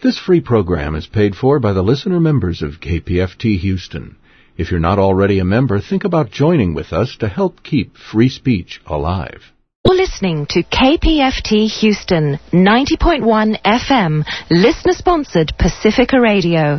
This free program is paid for by the listener members of KPFT Houston. If you're not already a member, think about joining with us to help keep free speech alive. You're listening to KPFT Houston, 90.1 FM, listener-sponsored Pacifica Radio.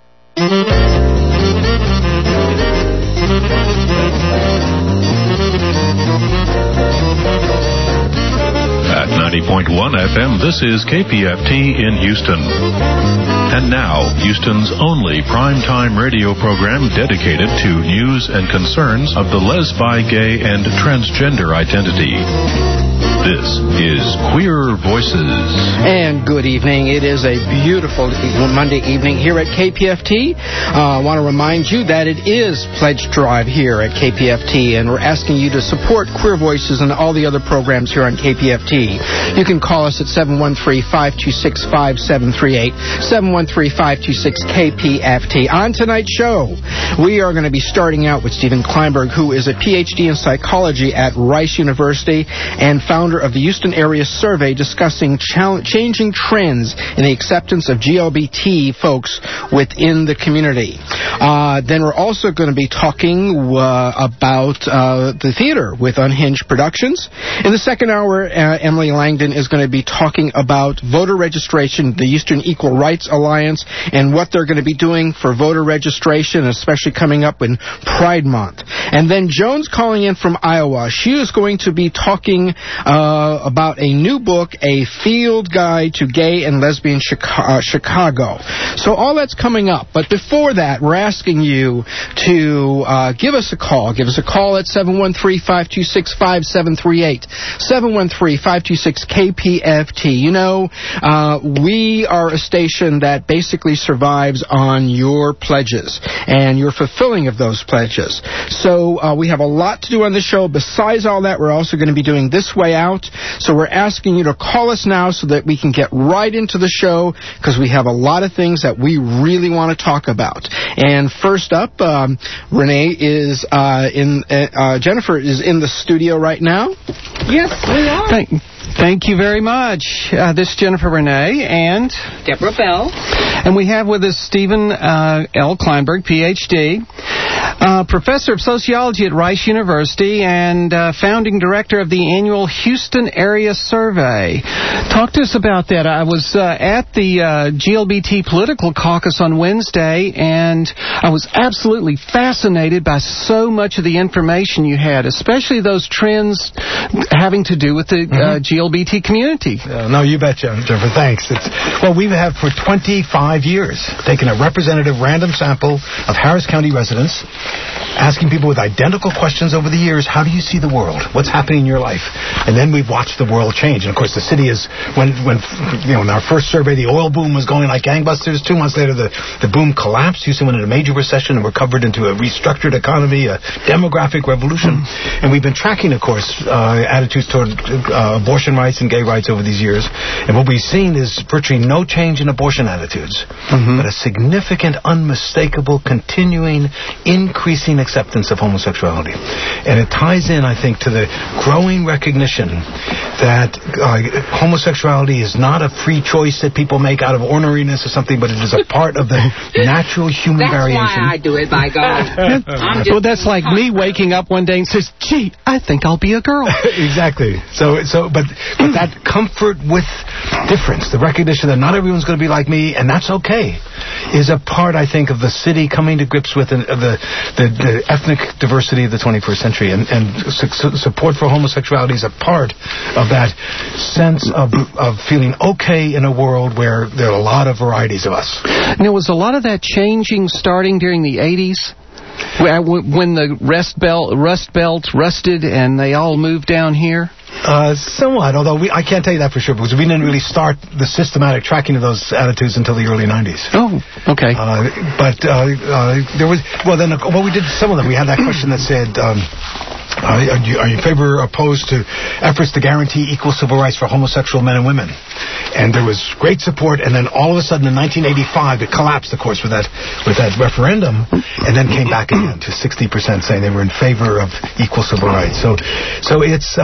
At 90.1 FM, this is KPFT in Houston. And now, Houston's only primetime radio program dedicated to news and concerns of the lesbi, gay, and transgender identity. This is Queer Voices. And good evening. It is a beautiful Monday evening here at KPFT. I want to remind you that it is Pledge Drive here at KPFT, and we're asking you to support Queer Voices and all the other programs here on KPFT. You can call us at 713-526-5738, 713-526-KPFT. On tonight's show, we are going to be starting out with Steven Kleinberg, who is a PhD in psychology at Rice University and founder of the Houston Area Survey, discussing changing trends in the acceptance of GLBT folks within the community. Then we're also going to be talking about the theater with Unhinged Productions. In the second hour, Emily Langdon is going to be talking about voter registration, the Houston Equal Rights Alliance, and what they're going to be doing for voter registration, especially coming up in Pride Month. And then Joan's calling in from Iowa. She is going to be talking about a new book, A Field Guide to Gay and Lesbian Chicago. So all that's coming up. But before that, we're asking you to give us a call. Give us a call at 713-526-5738, 713-526-KPFT. You know, we are a station that basically survives on your pledges and your fulfilling of those pledges. So we have a lot to do on the show. Besides all that, we're also going to be doing This Way Out. So we're asking you to call us now so that we can get right into the show, because we have a lot of things that we really want to talk about. And first up, Renee is Jennifer is in the studio right now. Yes, we are. Thank you very much. This is Jennifer Renee and Deborah Bell. And we have with us Steven L. Kleinberg, Ph.D., professor of sociology at Rice University and founding director of the annual Houston Area Survey. Talk to us about that. I was at the GLBT Political Caucus on Wednesday, and I was absolutely fascinated by so much of the information you had, especially those trends having to do with the GLBT community. No, you bet, Jennifer. Thanks. We have for 25 years taken a representative random sample of Harris County residents, asking people with identical questions over the years, how do you see the world? What's happening in your life? And then we've watched the world change. And of course, the city is, when in our first survey, the oil boom was going like gangbusters. 2 months later, the boom collapsed. Houston went into a major recession and recovered into a restructured economy, a demographic revolution. And we've been tracking, of course, attitudes toward abortion rights and gay rights over these years. And what we've seen is virtually no change in abortion attitudes, but a significant, unmistakable, continuing, increasing acceptance of homosexuality. And it ties in, I think, to the growing recognition that homosexuality is not a free choice that people make out of orneriness or something, but it is a part of the natural human variation. That's why I do it, by God. Well, that's like me waking up one day and says, gee, I think I'll be a girl. Exactly. But that comfort with difference, the recognition that not everyone's going to be like me, and that's okay, is a part, I think, of the city coming to grips with the ethnic diversity of the 21st century. And support for homosexuality is a part of that sense of feeling okay in a world where there are a lot of varieties of us. Now, was a lot of that changing starting during the 80s? When the Rust Belt rusted and they all moved down here? Somewhat, although I can't tell you that for sure, because we didn't really start the systematic tracking of those attitudes until the early 90s. Oh, okay. There was, we did some of them. We had that question that said, Are you in favor or opposed to efforts to guarantee equal civil rights for homosexual men and women? And there was great support, and then all of a sudden in 1985 it collapsed, of course, with that referendum, and then came back again to 60% saying they were in favor of equal civil rights. So it's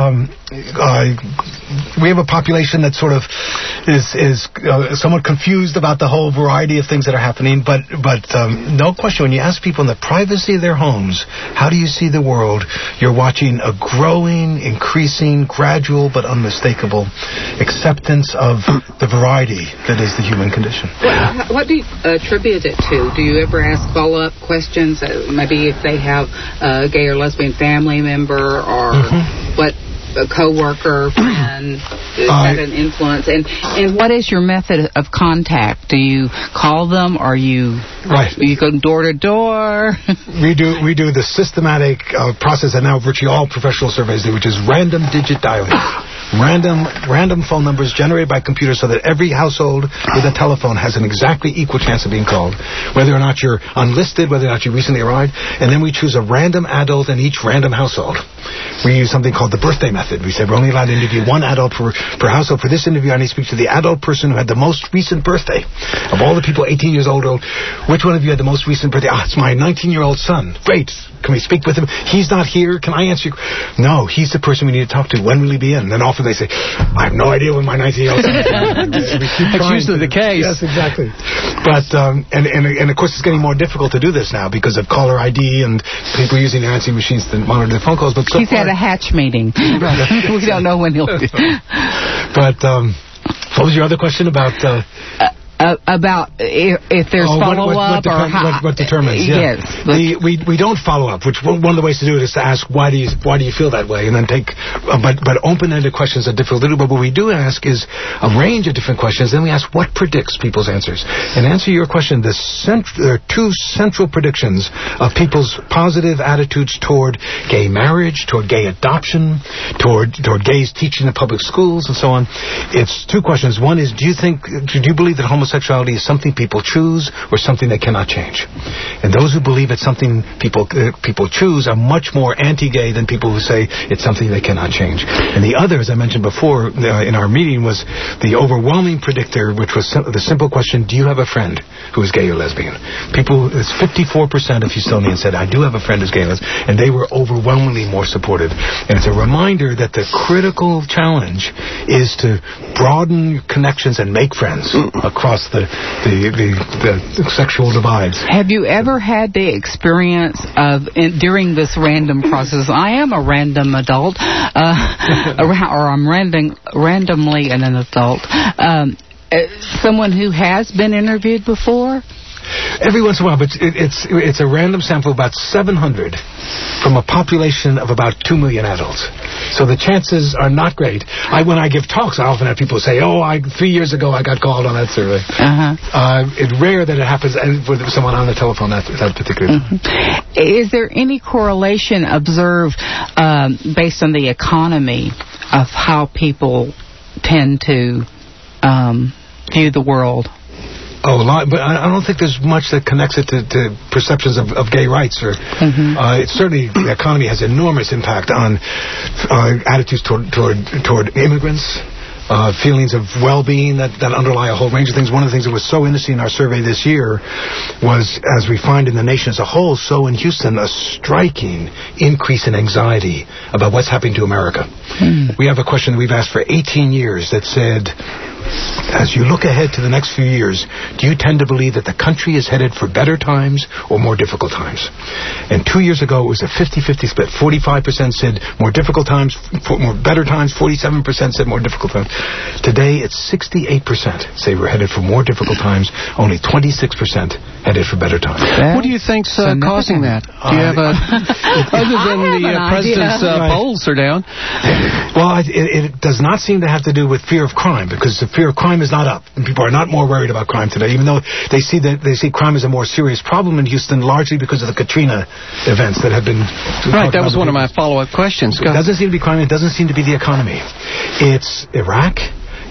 we have a population that sort of is somewhat confused about the whole variety of things that are happening, but no question, when you ask people in the privacy of their homes, how do you see the world, you're watching a growing, increasing, gradual but unmistakable acceptance of the variety that is the human condition. What do you attribute it to? Do you ever ask follow-up questions, maybe if they have a gay or lesbian family member, or what a co-worker, friend, is that an influence? And what is your method of contact? Do you call them, or you go door to door? We do the systematic process that now virtually all professional surveys do, which is random digit dialing. Random phone numbers generated by computer so that every household with a telephone has an exactly equal chance of being called, whether or not you're unlisted, whether or not you recently arrived, and then we choose a random adult in each random household. We use something called the birthday method. We say we're only allowed to interview one adult per household. For this interview, I need to speak to the adult person who had the most recent birthday. Of all the people 18 years old, which one of you had the most recent birthday? It's my 19-year-old son. Great. Can we speak with him? He's not here. Can I answer you? No, he's the person we need to talk to. When will he be in? And then often they say, I have no idea when my 19-year-old son is. That's usually the case. Yes, exactly. But, and of course it's getting more difficult to do this now because of caller ID and people using the answering machines to monitor their phone calls. But so he's at a hatch meeting. We don't know when he'll be. But what was your other question about... about if there's follow-up or how... What determines, yeah. Yes. We don't follow up, which one of the ways to do it is to ask, why do you feel that way? And then take... But open-ended questions are difficult to do. But what we do ask is a range of different questions. Then we ask, what predicts people's answers? And to answer your question, there are two central predictions of people's positive attitudes toward gay marriage, toward gay adoption, toward gays teaching in public schools, and so on. It's two questions. One is, do you believe that homosexuality is something people choose or something they cannot change? And those who believe it's something people choose are much more anti-gay than people who say it's something they cannot change. And the other, as I mentioned before in our meeting, was the overwhelming predictor, which was the simple question, do you have a friend who is gay or lesbian? It's 54% of Houstonians said, I do have a friend who's gay or lesbian, and they were overwhelmingly more supportive. And it's a reminder that the critical challenge is to broaden connections and make friends across the sexual divides. Have you ever had the experience of, during this random process, I am a random adult, or I'm randomly an adult, someone who has been interviewed before? Every once in a while, but it's a random sample of about 700 from a population of about 2 million adults. So the chances are not great. When I give talks, I often have people say, 3 years ago I got called on that survey. It's rare that it happens with someone on the telephone that particular time. Is there any correlation observed based on the economy of how people tend to view the world? Oh, a lot, but I don't think there's much that connects it to perceptions of gay rights. Or certainly the economy has enormous impact on attitudes toward immigrants, feelings of well-being that underlie a whole range of things. One of the things that was so interesting in our survey this year was, as we find in the nation as a whole, so in Houston, a striking increase in anxiety about what's happening to America. We have a question that we've asked for 18 years that said, as you look ahead to the next few years, do you tend to believe that the country is headed for better times or more difficult times? And 2 years ago, it was a 50-50 split. 45% said more difficult times, more better times. 47% said more difficult times. Today, it's 68% say we're headed for more difficult times. Only 26% headed for better times. What do you think's causing that? Do you have other than the president's polls are down? Well, it does not seem to have to do with fear of crime, because the fear of crime is not up, and people are not more worried about crime today, even though they see crime as a more serious problem in Houston, largely because of the Katrina events that have been... Right, that was one of my follow-up questions. It doesn't seem to be crime, it doesn't seem to be the economy. It's Iraq,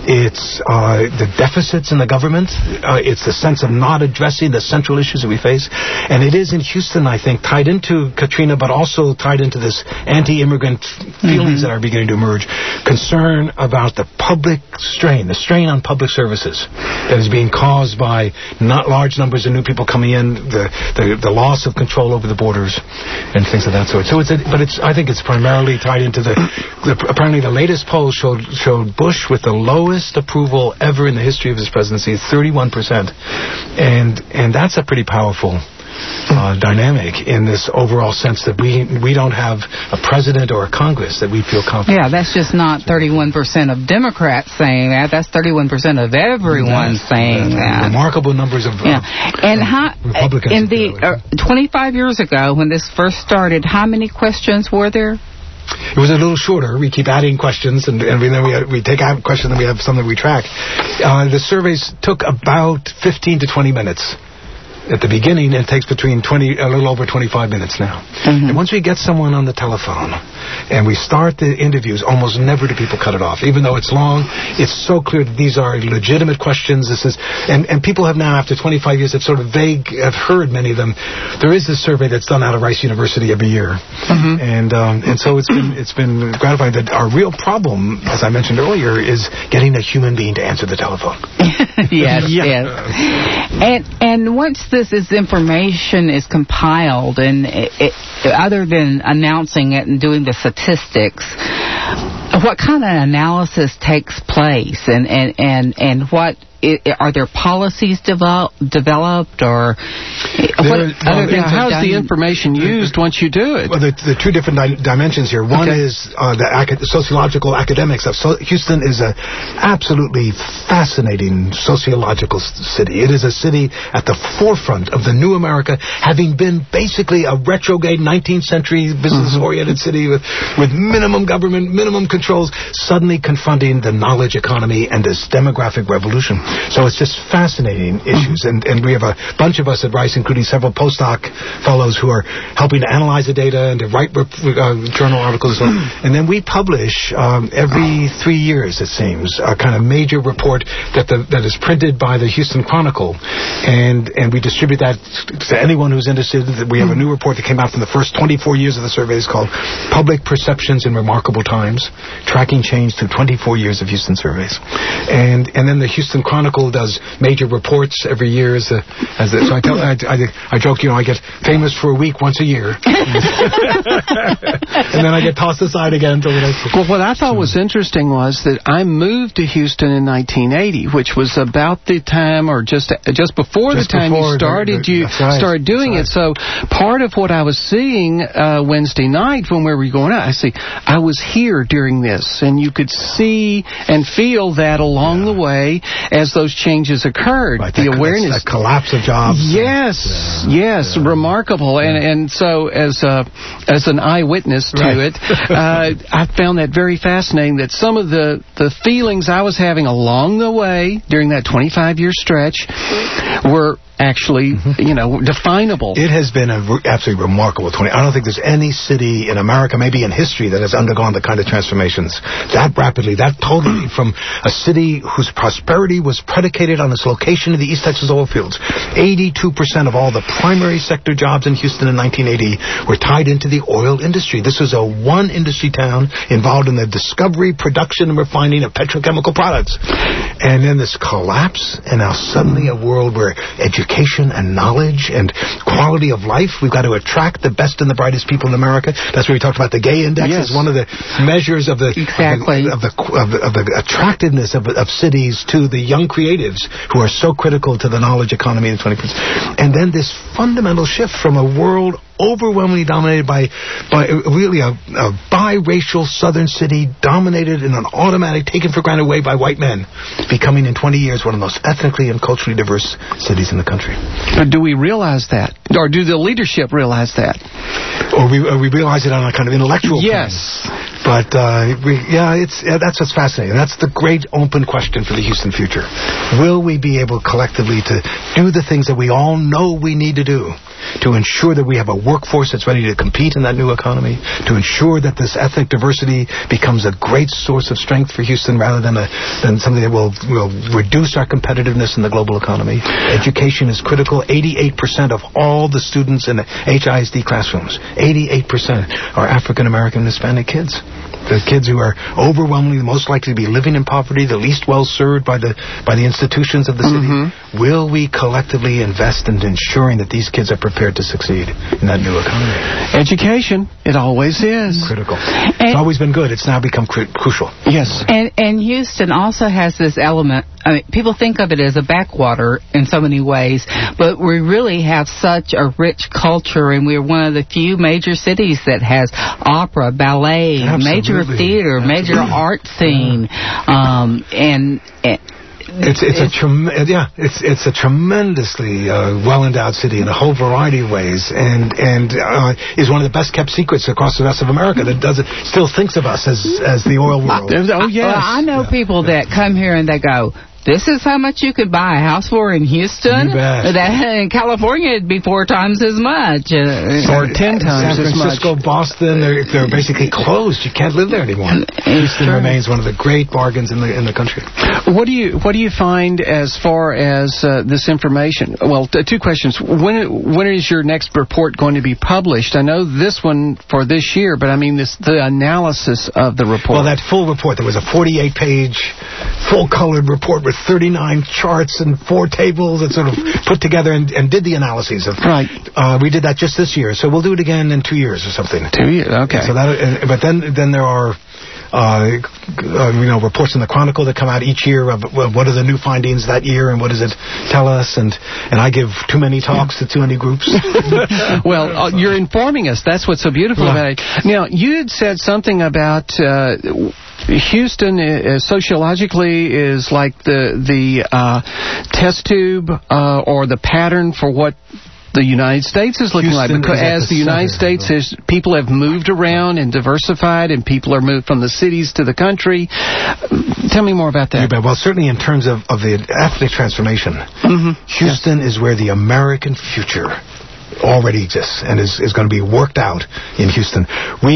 It's the deficits in the government. It's the sense of not addressing the central issues that we face. And it is in Houston, I think, tied into Katrina, but also tied into this anti-immigrant feelings that are beginning to emerge. Concern about the public strain, the strain on public services that is being caused by not large numbers of new people coming in, the loss of control over the borders, and things of that sort. So I think it's primarily tied into apparently the latest poll showed Bush with the lowest approval ever in the history of his presidency, 31%, and that's a pretty powerful dynamic in this overall sense that we don't have a president or a Congress that we feel confident. Yeah, that's just not 31% of Democrats saying that. That's 31% of everyone saying that. Remarkable numbers of Republicans. In the 25 years ago, when this first started, how many questions were there? It was a little shorter. We keep adding questions, and then we take out questions, and we have some that we track. The surveys took about 15 to 20 minutes. At the beginning, it takes a little over 25 minutes now. And once we get someone on the telephone and we start the interviews, almost never do people cut it off. Even though it's long, it's so clear that these are legitimate questions. And people have now, after 25 years, have heard many of them. There is this survey that's done out of Rice University every year. And so it's been gratifying that our real problem, as I mentioned earlier, is getting a human being to answer the telephone. Yes. And once this information is compiled, and other than announcing it and doing the statistics, what kind of analysis takes place, and what are there policies developed, or how's the information used once you do it? Well, the two different dimensions here. One is the sociological academics of Houston is an absolutely fascinating sociological city. It is a city at the forefront of the new America, having been basically a retrograde 19th century business-oriented city with minimum government, minimum controls, suddenly confronting the knowledge economy and this demographic revolution. So it's just fascinating issues, and we have a bunch of us at Rice, including several postdoc fellows who are helping to analyze the data and to write journal articles. And then we publish every 3 years, it seems, a kind of major report that is printed by the Houston Chronicle, and we distribute that to anyone who's interested. We have a new report that came out from the first 24 years of the surveys called Public Perceptions in Remarkable Times, tracking change through 24 years of Houston surveys. And then the Houston Chronicle does major reports every year. So I joke, I get famous for a week once a year, and then I get tossed aside again until the next week. Well, what I thought was interesting was that I moved to Houston in 1980, which was about the time, or just before the time you started doing it. So part of what I was seeing Wednesday night when we were going out, I was here during this, and you could see and feel that along the way as those changes occurred. Right, the awareness, that collapse of jobs. Yes, remarkable. And so as an eyewitness to it, I found that very fascinating. That some of the feelings I was having along the way during that 25-year stretch were actually, definable. It has been absolutely remarkable 20. I don't think there's any city in America, maybe in history, that has undergone the kind of transformations that rapidly, that totally, from a city whose prosperity was predicated on its location in the East Texas oil fields. 82% of all the primary sector jobs in Houston in 1980 were tied into the oil industry. This was a one industry town involved in the discovery, production, and refining of petrochemical products. And then this collapse, and now suddenly a world where education and knowledge and quality of life, we've got to attract the best and the brightest people in America. That's where we talked about the Gay Index as one of the measures of the attractiveness of cities to the young creatives who are so critical to the knowledge economy in the 21st. And then this fundamental shift from a world overwhelmingly dominated by really a biracial southern city, dominated in an automatic, taken for granted way by white men, becoming in 20 years one of the most ethnically and culturally diverse cities in the country. But do we realize that? Or do the leadership realize that? Or we realize it on a kind of intellectual plan. But that's what's fascinating. That's the great open question for the Houston future. Will we be able collectively to do the things that we all know we need to do to ensure that we have a workforce that's ready to compete in that new economy, to ensure that this ethnic diversity becomes a great source of strength for Houston rather than something that will reduce our competitiveness in the global economy. Education is critical. 88% of all the students in the HISD classrooms, 88% are African American and Hispanic kids. The kids who are overwhelmingly most likely to be living in poverty, the least well served by the institutions of the city. Will we collectively invest in ensuring that these kids are prepared to succeed in that new economy? Education, it always is. Critical. It's always been good. It's now become crucial. Yes. And Houston also has this element. I mean, people think of it as a backwater in so many ways, but we really have such a rich culture, and we're one of the few major cities that has opera, ballet, major theater, major art scene, It's a tremendously well-endowed city in a whole variety of ways, and is one of the best-kept secrets across the rest of America that still thinks of us as the oil world. Oh yes, I know people that come here and they go, this is how much you could buy a house for in Houston? In California, it'd be 4 times as much. Or 10 times as much. San Francisco, Boston, they're basically closed. You can't live there anymore. Houston remains one of the great bargains in the country. What do you find as far as this information? Well, 2 questions. When is your next report going to be published? I know this one for this year, but I mean the analysis of the report. Well, that full report, there was a 48-page, full-colored report with 39 charts and 4 tables that sort of put together and did the analyses of. Right. We did that just this year, so we'll do it again in 2 years or something. 2 years, okay. So but then there are reports in the Chronicle that come out each year of what are the new findings that year and what does it tell us, and I give too many talks to too many groups. Well, you're informing us. That's what's so beautiful about it. Now, you had said something about Houston sociologically is like the test tube or the pattern for what the United States is looking like, because as the United States people have moved around and diversified, and people are moved from the cities to the country. Tell me more about that. Well, certainly in terms of the ethnic transformation, Houston is where the American future already exists and is going to be worked out in Houston.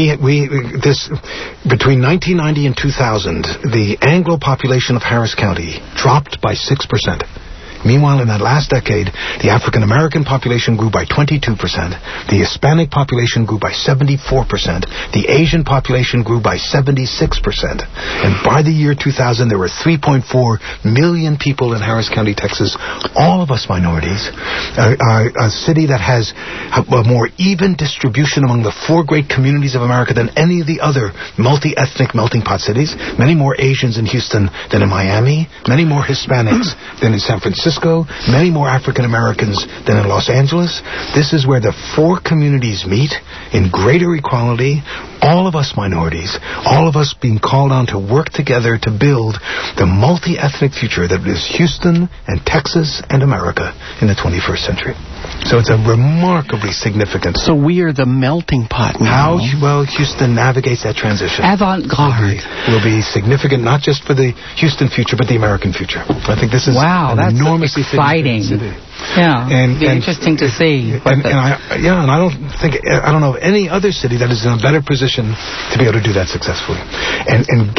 Between 1990 and 2000, the Anglo population of Harris County dropped by 6%. Meanwhile, in that last decade, the African-American population grew by 22%, the Hispanic population grew by 74%, the Asian population grew by 76%. And by the year 2000, there were 3.4 million people in Harris County, Texas, all of us minorities, a city that has a more even distribution among the 4 great communities of America than any of the other multi-ethnic melting pot cities, many more Asians in Houston than in Miami, many more Hispanics than in San Francisco, many more African Americans than in Los Angeles. This is where the 4 communities meet in greater equality, all of us minorities, all of us being called on to work together to build the multi-ethnic future that is Houston and Texas and America in the 21st century. So it's a remarkably significant. So we are the melting pot now. How well Houston navigates that transition. Avant-garde. Will be significant not just for the Houston future, but the American future. I think this is that's enormously exciting. Yeah, it'd be interesting to see. I don't know of any other city that is in a better position to be able to do that successfully. And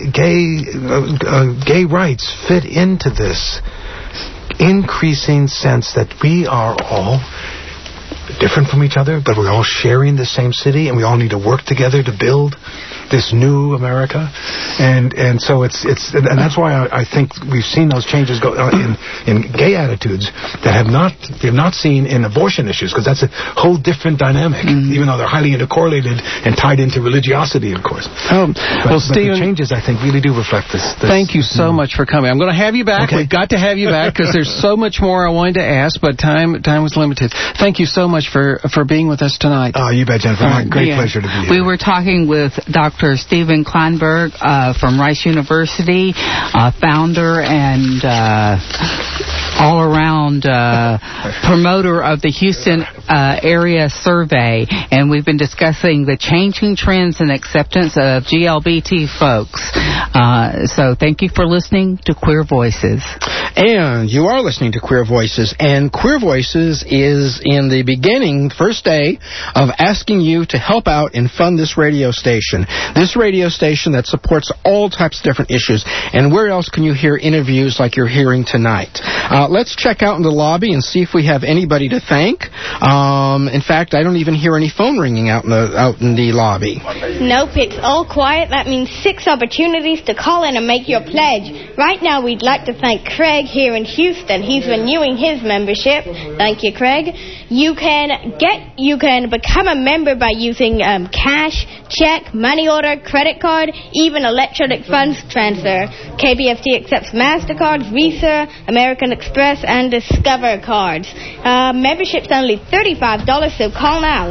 gay rights fit into this increasing sense that we are all different from each other, but we're all sharing the same city, and we all need to work together to build this new America, and so it's that's why I think we've seen those changes go in gay attitudes that we have not seen in abortion issues, because that's a whole different dynamic, even though they're highly intercorrelated and tied into religiosity, of course. Well, Stephen, the changes I think really do reflect this. Thank you so much for coming. I'm going to have you back. Okay. We've got to have you back because there's so much more I wanted to ask, but time was limited. Thank you so much for being with us tonight. Oh, you bet, Jennifer. Great pleasure to be here. We were talking with Dr. Stephen Kleinberg from Rice University, founder and all-around promoter of the Houston area survey, and we've been discussing the changing trends and acceptance of GLBT folks. So thank you for listening to Queer Voices. And you are listening to Queer Voices, and Queer Voices is in the beginning, first day, of asking you to help out and fund this radio station. This radio station that supports all types of different issues. And where else can you hear interviews like you're hearing tonight? Let's check out in the lobby and see if we have anybody to thank. In fact, I don't even hear any phone ringing out in the lobby. Nope, it's all quiet. That means 6 opportunities to call in and make your pledge. Right now, we'd like to thank Craig here in Houston. He's renewing his membership. Thank you, Craig. You can become a member by using cash, check, money order, credit card, even electronic funds transfer. KPFT accepts MasterCard, Visa, American Express, and Discover cards. Membership's only $35, so call now,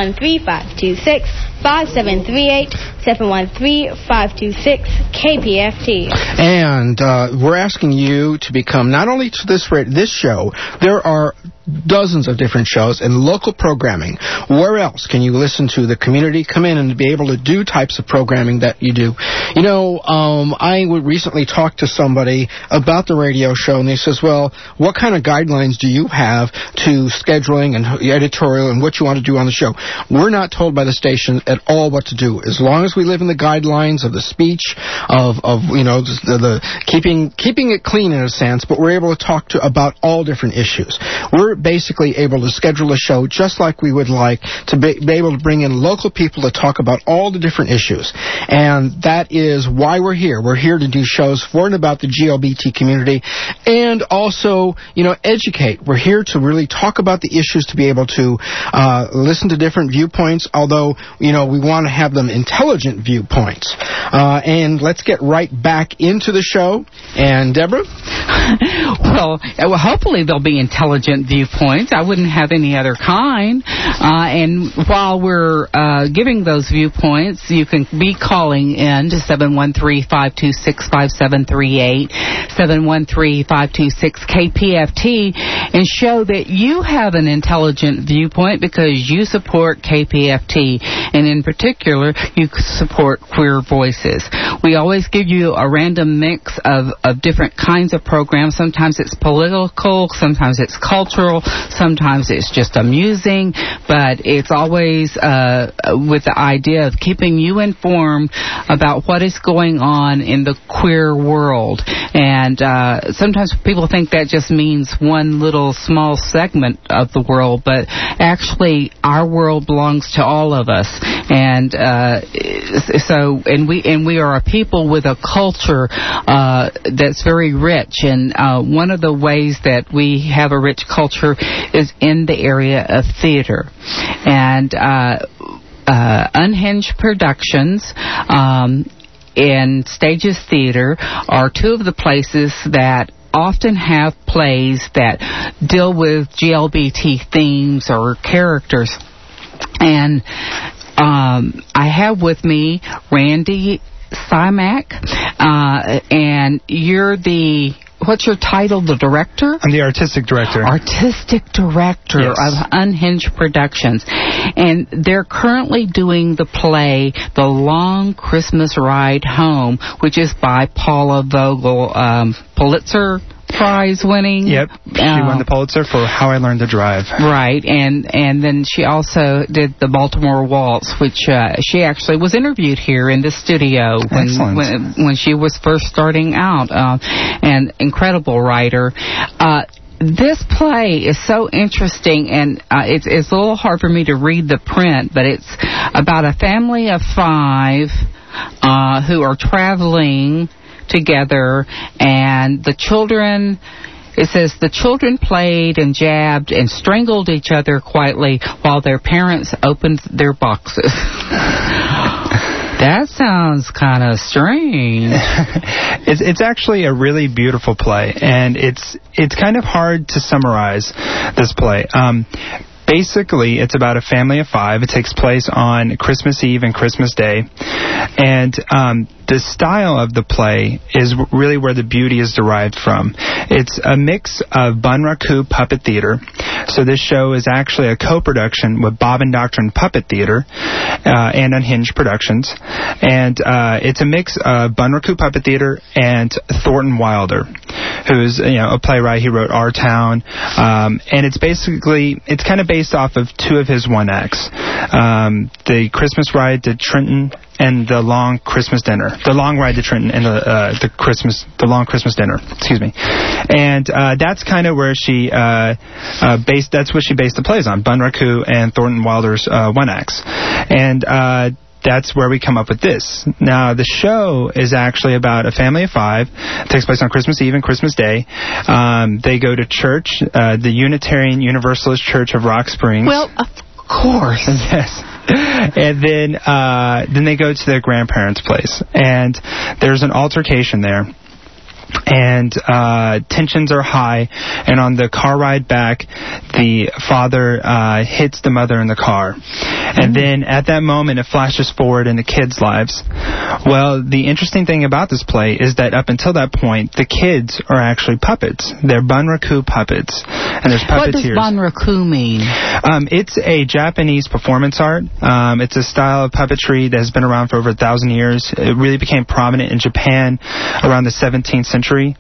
713-526-5738, 713-526-KPFT. And we're asking you to become, not only to this show, there are dozens of different shows and local programming. Where else can you listen to the community come in and be able to do types of programming that you do? You know, I recently talked to somebody about the radio show, and they says, well, what kind of guidelines do you have to scheduling and editorial and what you want to do on the show? We're not told by the station at all what to do. As long as we live in the guidelines of the speech, of you know, the keeping it clean in a sense, but we're able to talk about all different issues. We're basically able to schedule a show just like we would like to be able to bring in local people to talk about all the different issues. And that is why we're here. We're here to do shows for and about the GLBT community and also, you know, educate. We're here to really talk about the issues, to be able to listen to different viewpoints, although, you know, we want to have them intelligent viewpoints. And let's get right back into the show. And Deborah? Well, hopefully there'll be intelligent viewpoints. I wouldn't have any other kind. And while we're giving those viewpoints, you can be calling in to 713-526-5738, 713-526-KPFT, and show that you have an intelligent viewpoint because you support KPFT, and in particular, you support Queer Voices. We always give you a random mix of different kinds of programs. Sometimes it's political, sometimes it's cultural, sometimes it's just amusing, but it's always with the idea of keeping you informed about what is going on in the queer world. And sometimes people think that just means one little small segment of the world, but actually our world belongs to all of us. And we are a people with a culture that's very rich, and one of the ways that we have a rich culture is in the area of theater. And Unhinged Productions and Stages Theater are two of the places that often have plays that deal with GLBT themes or characters. And I have with me Randy Simak, and you're what's your title, the director? I'm the artistic director. Artistic director, yes, of Unhinged Productions. And they're currently doing the play The Long Christmas Ride Home, which is by Paula Vogel, Pulitzer Prize winning. Yep, she won the Pulitzer for How I Learned to Drive. Right, and then she also did the Baltimore Waltz, which she actually was interviewed here in the studio when she was first starting out. An incredible writer. This play is so interesting, and it's a little hard for me to read the print, but it's about a family of 5 who are traveling together, and the children, it says, the children played and jabbed and strangled each other quietly while their parents opened their boxes. That sounds kind of strange. It's actually a really beautiful play, and it's kind of hard to summarize this play. basically, it's about a family of 5. It takes place on Christmas Eve and Christmas Day. And the style of the play is really where the beauty is derived from. It's a mix of Bunraku Puppet Theater. So this show is actually a co-production with Bobbin Doctrine Puppet Theater and Unhinged Productions. And it's a mix of Bunraku Puppet Theater and Thornton Wilder, who's a playwright. He wrote Our Town. And it's kind of based off of 2 of his one-acts. The Christmas Ride to Trenton and the Long Christmas Dinner. The Long Ride to Trenton and the Long Christmas Dinner. Excuse me. And that's kind of where she that's what she based the plays on, Bunraku and Thornton Wilder's one-acts. And that's where we come up with this. Now, the show is actually about a family of 5. It takes place on Christmas Eve and Christmas Day. They go to church, the Unitarian Universalist Church of Rock Springs. Well, of course. Yes. And then they go to their grandparents' place. And there's an altercation there. And tensions are high, and on the car ride back, the father hits the mother in the car. And then at that moment, it flashes forward in the kids' lives. Well, the interesting thing about this play is that up until that point, the kids are actually puppets. They're Bunraku puppets, and there's puppeteers. What does Bunraku mean? It's a Japanese performance art. It's a style of puppetry that has been around for over 1,000 years. It really became prominent in Japan around the 17th century.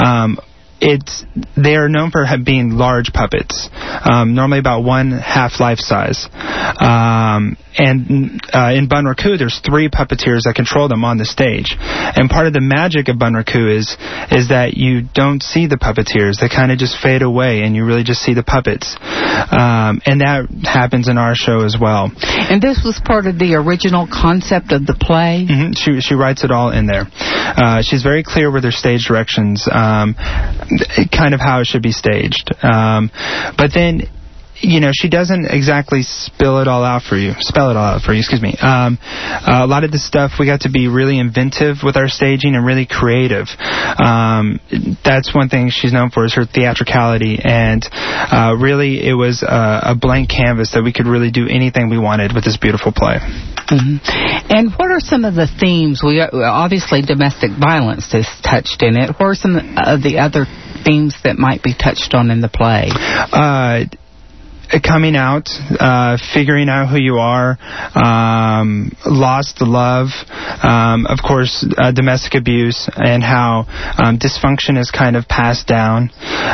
They are known for being large puppets, normally about 1/2 life size. And in Bunraku, there's 3 puppeteers that control them on the stage. And part of the magic of Bunraku is that you don't see the puppeteers. They kind of just fade away, and you really just see the puppets. And that happens in our show as well. And this was part of the original concept of the play? Mm-hmm. She writes it all in there. She's very clear with her stage directions, kind of how it should be staged. But then, she doesn't exactly spell it all out for you, excuse me. A lot of this stuff, we got to be really inventive with our staging and really creative. That's one thing she's known for, is her theatricality, and really it was a blank canvas that we could really do anything we wanted with this beautiful play. Mm-hmm. And what are some of the themes? Obviously domestic violence is touched in it. What are some of the other themes that might be touched on in the play? Coming out, figuring out who you are, lost love, of course, domestic abuse, and how dysfunction is kind of passed down,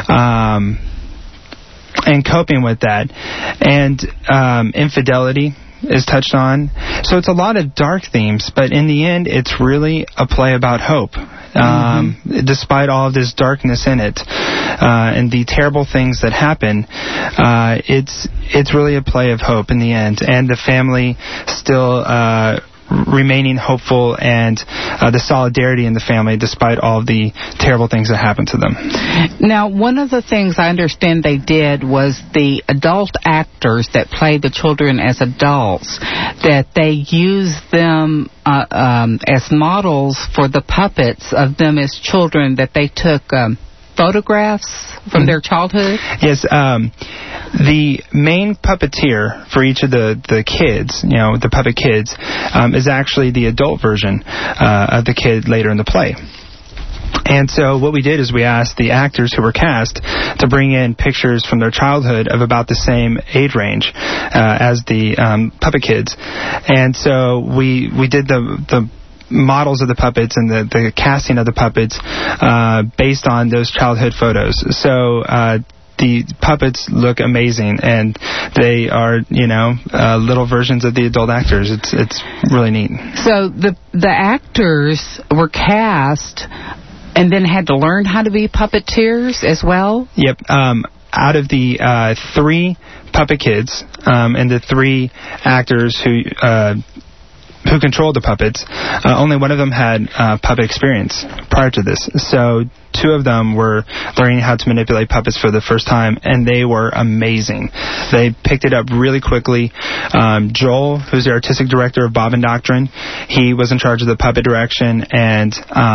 and coping with that, and infidelity is touched on. So it's a lot of dark themes, but in the end, it's really a play about hope. Despite all of this darkness in it, and the terrible things that happen, it's really a play of hope in the end, and the family still remaining hopeful, and the solidarity in the family despite all of the terrible things that happen to them. Now, one of the things I understand they did was the adult actors that play the children as adults, that they used them as models for the puppets of them as children, that they took photographs from their childhood? Yes, the main puppeteer for each of the kids, the puppet kids, is actually the adult version of the kid later in the play. And so what we did is we asked the actors who were cast to bring in pictures from their childhood of about the same age range as the puppet kids. And so we did the models of the puppets and the casting of the puppets based on those childhood photos. So the puppets look amazing, and they are, little versions of the adult actors. It's really neat. So the actors were cast and then had to learn how to be puppeteers as well? Yep. Out of the 3 puppet kids and the 3 actors who who controlled the puppets, only one of them had puppet experience prior to this. So 2 of them were learning how to manipulate puppets for the first time, and they were amazing. They picked it up really quickly. Joel, who's the artistic director of Bob and Doctrine, he was in charge of the puppet direction, and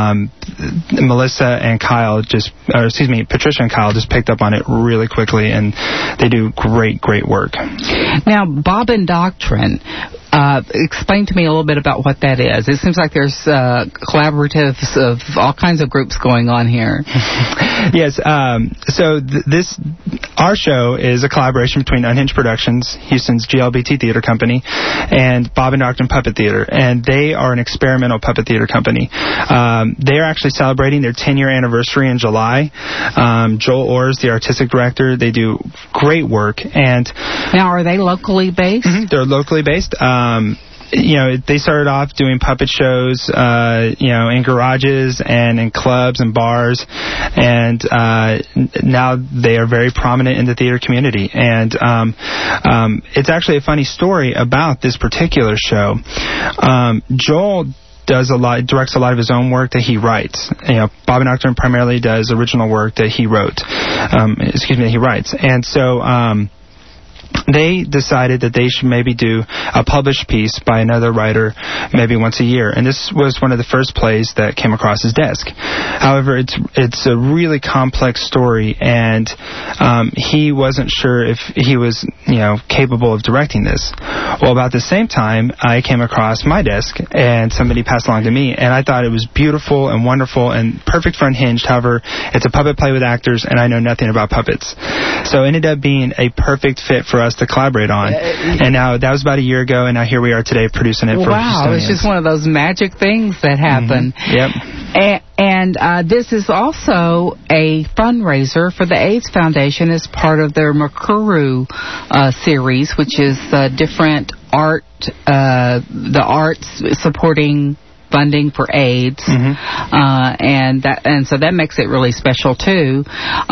Melissa and Patricia and Kyle just picked up on it really quickly, and they do great work. Now, Bob and Doctrine, explain to me a little bit about what that is. It seems like there's collaboratives of all kinds of groups going on here. Yes. So our show is a collaboration between Unhinged Productions, Houston's GLBT theater company, and Bob and Doctrine Puppet Theater, and they are an experimental puppet theater company. They are actually celebrating their 10-year anniversary in July. Joel Orr is the artistic director. They do great work. And now, are they locally based? Mm-hmm, they're locally based. They started off doing puppet shows, in garages and in clubs and bars, and now they are very prominent in the theater community. And it's actually a funny story about this particular show. Joel directs a lot of his own work that he writes. Bob and Doctrine primarily does original work that he writes. And so they decided that they should maybe do a published piece by another writer maybe once a year, and this was one of the first plays that came across his desk. However, it's a really complex story, and he wasn't sure if he was capable of directing this. Well, about the same time, I came across my desk, and somebody passed along to me, and I thought it was beautiful and wonderful and perfect for Unhinged. However, it's a puppet play with actors, and I know nothing about puppets, so it ended up being a perfect fit for us to collaborate on. And now that was about a year ago, and now here we are today producing it for Wow, Houstonians. It's just one of those magic things that happen. Mm-hmm. Yep. And this is also a fundraiser for the AIDS Foundation as part of their Makuru series, which is different art, the arts supporting funding for AIDS, and so that makes it really special too.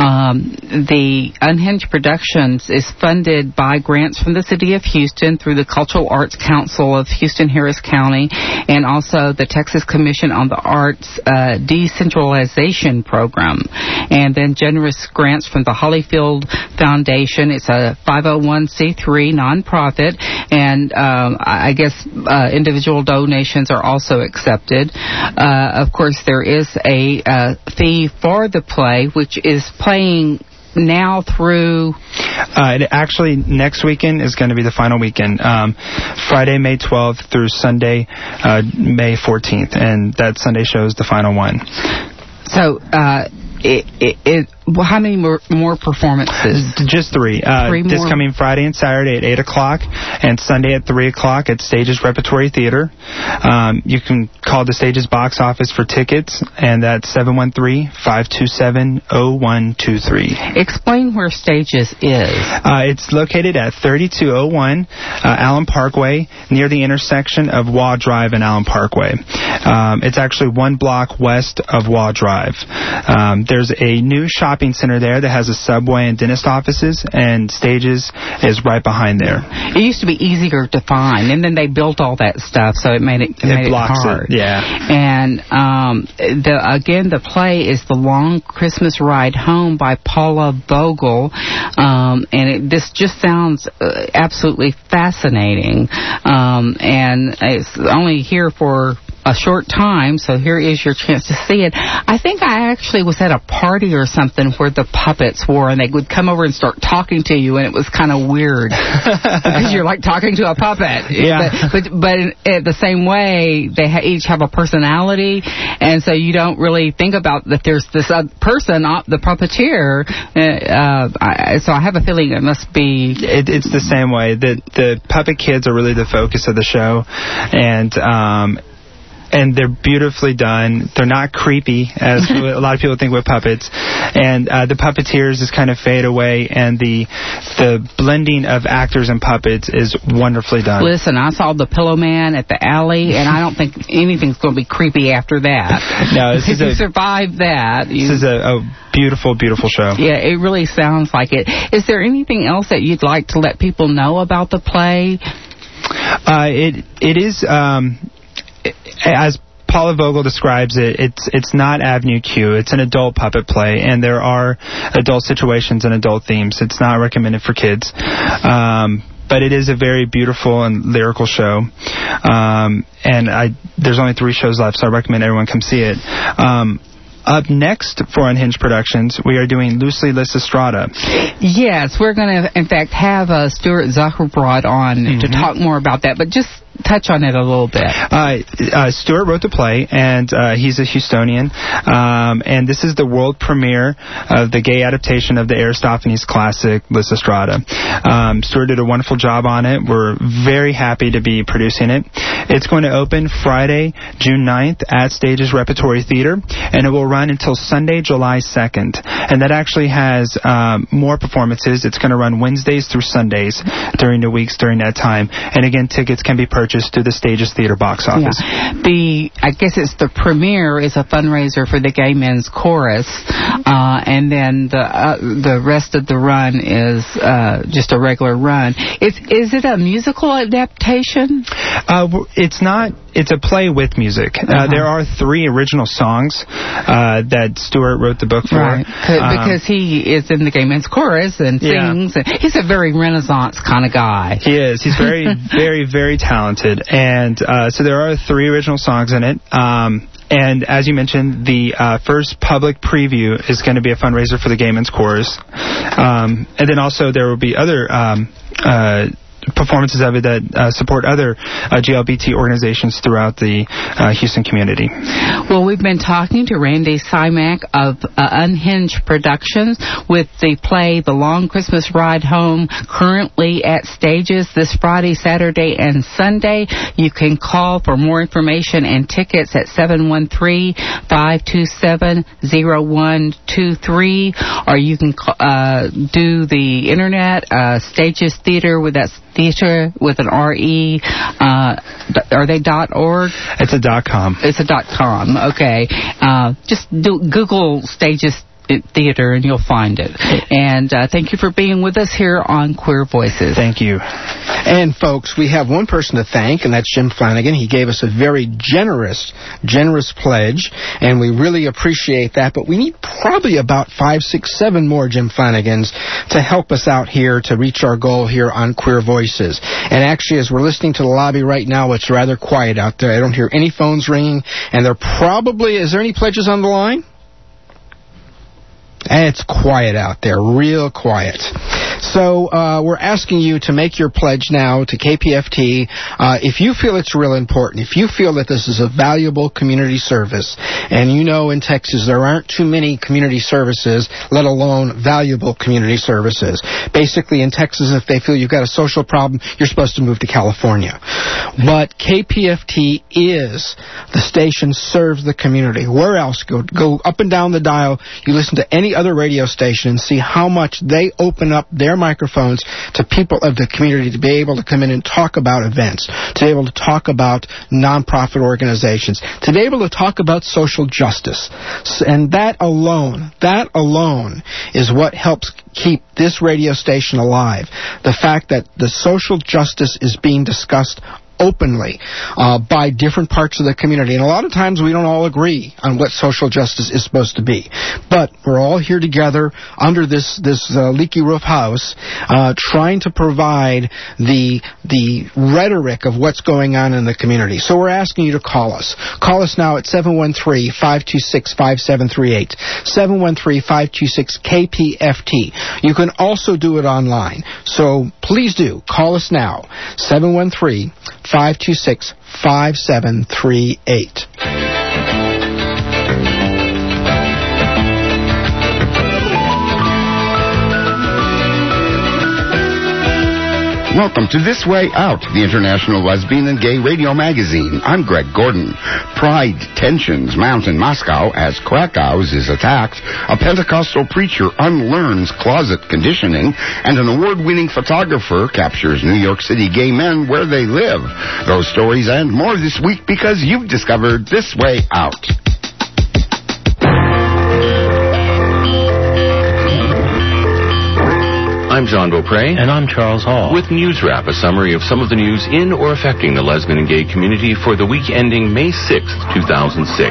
The Unhinged Productions is funded by grants from the City of Houston through the Cultural Arts Council of Houston-Harris County, and also the Texas Commission on the Arts Decentralization Program, and then generous grants from the Hollyfield Foundation. It's a 501c3 nonprofit, and I guess individual donations are also accepted. Of course, there is a fee for the play, which is playing now through... Actually, next weekend is going to be the final weekend. Friday, May 12th through Sunday, May 14th. And that Sunday show is the final one. So, how many more performances? Just 3. This coming Friday and Saturday at 8 o'clock, and Sunday at 3 o'clock at Stages Repertory Theater. You can call the Stages box office for tickets, and that's 713-527-0123. Explain where Stages is. It's located at 3201 Allen Parkway, near the intersection of Waugh Drive and Allen Parkway. It's actually 1 block west of Waugh Drive. There's a new shopping center there that has a Subway and dentist offices, and Stages is right behind there. It used to be easier to find, and then they built all that stuff, so it made it hard. Yeah. And the play is The Long Christmas Ride Home by Paula Vogel, and this just sounds absolutely fascinating. And it's only here for a short time, so here is your chance to see it. I think I actually was at a party or something where the puppets were, and they would come over and start talking to you, and it was kind of weird because you're like talking to a puppet. Yeah. But in the same way, they each have a personality, and so you don't really think about that there's this person, the puppeteer. So I have a feeling it must be... It's the same way. The puppet kids are really the focus of the show, and they're beautifully done. They're not creepy, as a lot of people think with puppets. And the puppeteers just kind of fade away, and the blending of actors and puppets is wonderfully done. Listen, I saw the Pillow Man at the alley, and I don't think anything's going to be creepy after that. No, if you survive that... This is a beautiful, beautiful show. Yeah, it really sounds like it. Is there anything else that you'd like to let people know about the play? It is, as Paula Vogel describes it, it's not Avenue Q. It's an adult puppet play, and there are adult situations and adult themes. It's not recommended for kids. But it is a very beautiful and lyrical show. And there's only 3 shows left, so I recommend everyone come see it. Up next for Unhinged Productions, we are doing Loosely Lysistrata. Yes, we're going to, in fact, have Stuart Zuckerbrod on to talk more about that, but just touch on it a little bit. Stuart wrote the play, and he's a Houstonian, and this is the world premiere of the gay adaptation of the Aristophanes classic Lysistrata. Stuart did a wonderful job on it. We're very happy to be producing it. It's going to open Friday, June 9th at Stages Repertory Theater, and it will run until Sunday, July 2nd. And that actually has more performances. It's going to run Wednesdays through Sundays during the weeks during that time. And again, tickets can be purchased through the Stages Theater box office. Yeah. I guess it's the premiere is a fundraiser for the Gay Men's Chorus, and then the rest of the run is just a regular run. Is it a musical adaptation? It's not. It's a play with music. There are 3 original songs that Stuart wrote the book for. Right, because he is in the Gay Men's Chorus and sings. And he's a very Renaissance kind of guy. He is. He's very, very, very talented. And so there are 3 original songs in it. And as you mentioned, the first public preview is going to be a fundraiser for the Gay Men's Chorus. And then also there will be other performances of it that support other GLBT organizations throughout the Houston community. Well, we've been talking to Randy Simak of Unhinged Productions with the play The Long Christmas Ride Home, currently at Stages this Friday, Saturday, and Sunday. You can call for more information and tickets at 713-527-0123, or you can do the internet, Stages Theater with that theater with an R-E. Are they .org? It's a .com. It's a .com, okay. Just Google Stages Theater and you'll find it. And thank you for being with us here on Queer Voices. Thank you. And folks, we have one person to thank, and that's Jim Flanagan. He gave us a very generous pledge, and we really appreciate that. But we need probably about 5, 6, 7 more Jim Flanagans to help us out here to reach our goal here on Queer Voices. And actually, as we're listening to the lobby right now, it's rather quiet out there. I don't hear any phones ringing, and is there any pledges on the line? And it's quiet out there, real quiet. So we're asking you to make your pledge now to KPFT. If you feel it's real important, if you feel that this is a valuable community service, and you know in Texas there aren't too many community services, let alone valuable community services. Basically in Texas, if they feel you've got a social problem, you're supposed to move to California. But KPFT is the station, serves the community. Where else? Go up and down the dial. You listen to any other radio station and see how much they open up their microphones to people of the community to be able to come in and talk about events, to be able to talk about nonprofit organizations, to be able to talk about social justice. And that alone is what helps keep this radio station alive. The fact that the social justice is being discussed openly by different parts of the community. And a lot of times we don't all agree on what social justice is supposed to be. But we're all here together under this leaky roof house trying to provide the rhetoric of what's going on in the community. So we're asking you to call us. Call us now at 713-526-5738. 713-526-KPFT. You can also do it online. So please do. Call us now. 713-526-5738. Welcome to This Way Out, the international lesbian and gay radio magazine. I'm Greg Gordon. Pride tensions mount in Moscow as Krakow's is attacked. A Pentecostal preacher unlearns closet conditioning, and an award-winning photographer captures New York City gay men where they live. Those stories and more this week because you've discovered This Way Out. I'm John Beaupre. And I'm Charles Hall. With News Wrap, a summary of some of the news in or affecting the lesbian and gay community for the week ending May 6th, 2006.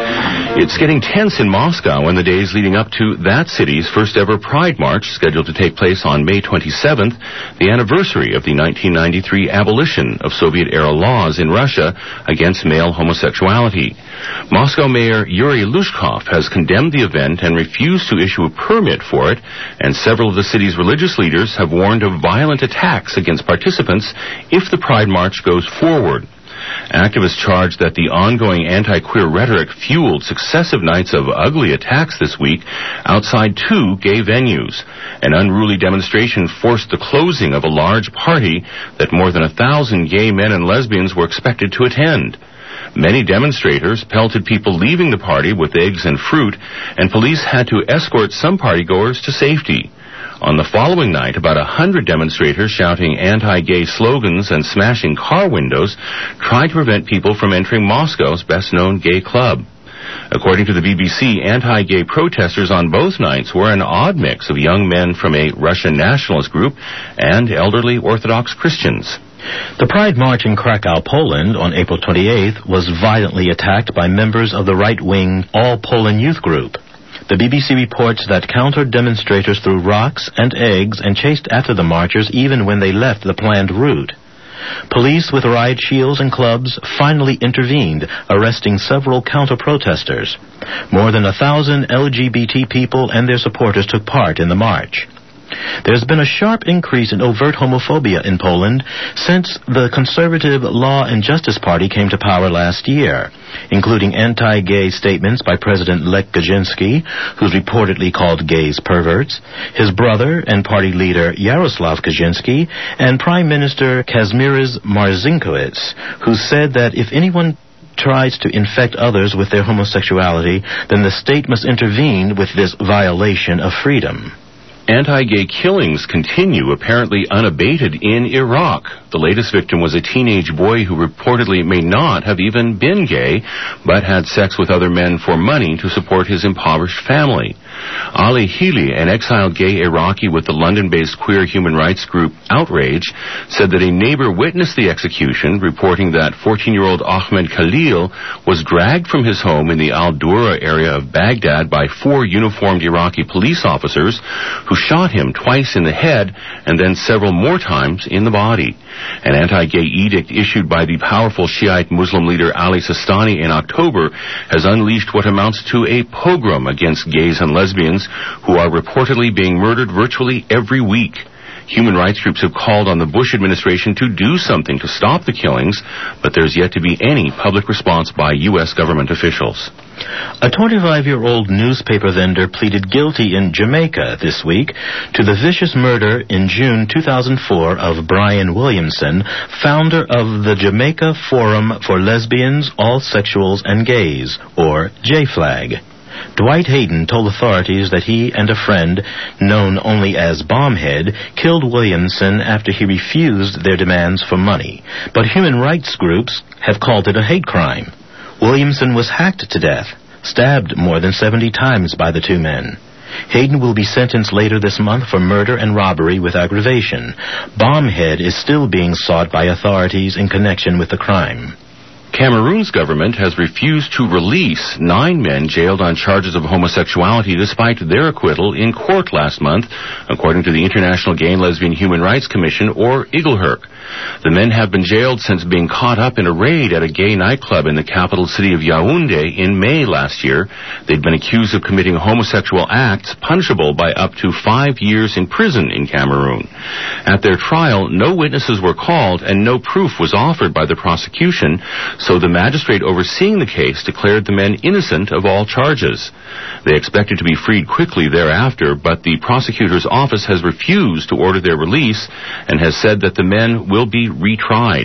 It's getting tense in Moscow in the days leading up to that city's first ever Pride March, scheduled to take place on May 27th, the anniversary of the 1993 abolition of Soviet-era laws in Russia against male homosexuality. Moscow Mayor Yuri Lushkov has condemned the event and refused to issue a permit for it, and several of the city's religious leaders have warned of violent attacks against participants if the Pride March goes forward. Activists charge that the ongoing anti-queer rhetoric fueled successive nights of ugly attacks this week outside two gay venues. An unruly demonstration forced the closing of a large party that more than 1,000 gay men and lesbians were expected to attend. Many demonstrators pelted people leaving the party with eggs and fruit, and police had to escort some partygoers to safety. On the following night, about 100 demonstrators shouting anti-gay slogans and smashing car windows tried to prevent people from entering Moscow's best-known gay club. According to the BBC, anti-gay protesters on both nights were an odd mix of young men from a Russian nationalist group and elderly Orthodox Christians. The Pride March in Krakow, Poland, on April 28th was violently attacked by members of the right-wing All Poland Youth Group. The BBC reports that counter-demonstrators threw rocks and eggs and chased after the marchers even when they left the planned route. Police with riot shields and clubs finally intervened, arresting several counter-protesters. More than 1,000 LGBT people and their supporters took part in the march. There's been a sharp increase in overt homophobia in Poland since the conservative Law and Justice Party came to power last year, including anti-gay statements by President Lech Kaczynski, who's reportedly called gays perverts, his brother and party leader Jarosław Kaczynski, and Prime Minister Kazimierz Marcinkiewicz, who said that if anyone tries to infect others with their homosexuality, then the state must intervene with this violation of freedom. Anti-gay killings continue, apparently unabated, in Iraq. The latest victim was a teenage boy who reportedly may not have even been gay, but had sex with other men for money to support his impoverished family. Ali Healy, an exiled gay Iraqi with the London-based queer human rights group Outrage, said that a neighbor witnessed the execution, reporting that 14-year-old Ahmed Khalil was dragged from his home in the Al-Dura area of Baghdad by 4 uniformed Iraqi police officers who shot him twice in the head and then several more times in the body. An anti-gay edict issued by the powerful Shiite Muslim leader Ali Sistani in October has unleashed what amounts to a pogrom against gays and lesbians who are reportedly being murdered virtually every week. Human rights groups have called on the Bush administration to do something to stop the killings, but there's yet to be any public response by U.S. government officials. A 25-year-old newspaper vendor pleaded guilty in Jamaica this week to the vicious murder in June 2004 of Brian Williamson, founder of the Jamaica Forum for Lesbians, All Sexuals, and Gays, or JFLAG. Dwight Hayden told authorities that he and a friend, known only as Bombhead, killed Williamson after he refused their demands for money. But human rights groups have called it a hate crime. Williamson was hacked to death, stabbed more than 70 times by the two men. Hayden will be sentenced later this month for murder and robbery with aggravation. Bombhead is still being sought by authorities in connection with the crime. Cameroon's government has refused to release 9 men jailed on charges of homosexuality despite their acquittal in court last month, according to the International Gay and Lesbian Human Rights Commission, or IGLHRC. The men have been jailed since being caught up in a raid at a gay nightclub in the capital city of Yaoundé in May last year. They'd been accused of committing homosexual acts punishable by up to 5 years in prison in Cameroon. At their trial, no witnesses were called and no proof was offered by the prosecution, so the magistrate overseeing the case declared the men innocent of all charges. They expected to be freed quickly thereafter, but the prosecutor's office has refused to order their release and has said that the men will be retried.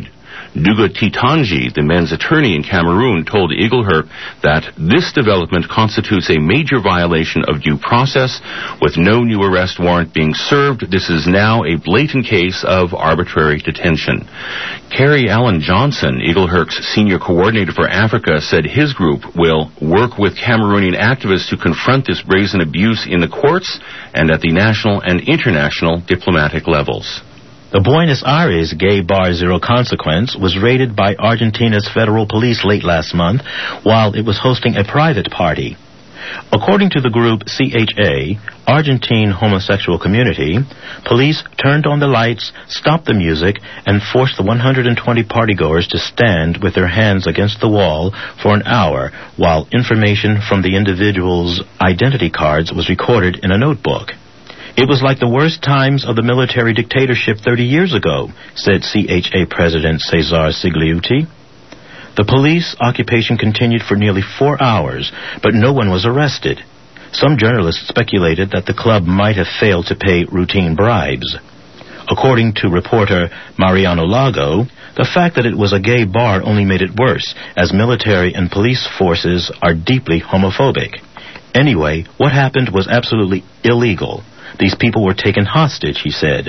Duga Titanji, the men's attorney in Cameroon, told Eaglehurst that this development constitutes a major violation of due process. With no new arrest warrant being served, this is now a blatant case of arbitrary detention. Kerry Allen Johnson, Eaglehurst's senior coordinator for Africa, said his group will work with Cameroonian activists to confront this brazen abuse in the courts and at the national and international diplomatic levels. The Buenos Aires gay bar Zero Consequence was raided by Argentina's federal police late last month while it was hosting a private party. According to the group CHA, Argentine Homosexual Community, police turned on the lights, stopped the music, and forced the 120 partygoers to stand with their hands against the wall for an hour while information from the individuals' identity cards was recorded in a notebook. It was like the worst times of the military dictatorship 30 years ago, said CHA President Cesar Sigliuti. The police occupation continued for nearly 4 hours, but no one was arrested. Some journalists speculated that the club might have failed to pay routine bribes. According to reporter Mariano Lago, the fact that it was a gay bar only made it worse, as military and police forces are deeply homophobic. Anyway, what happened was absolutely illegal. These people were taken hostage, he said.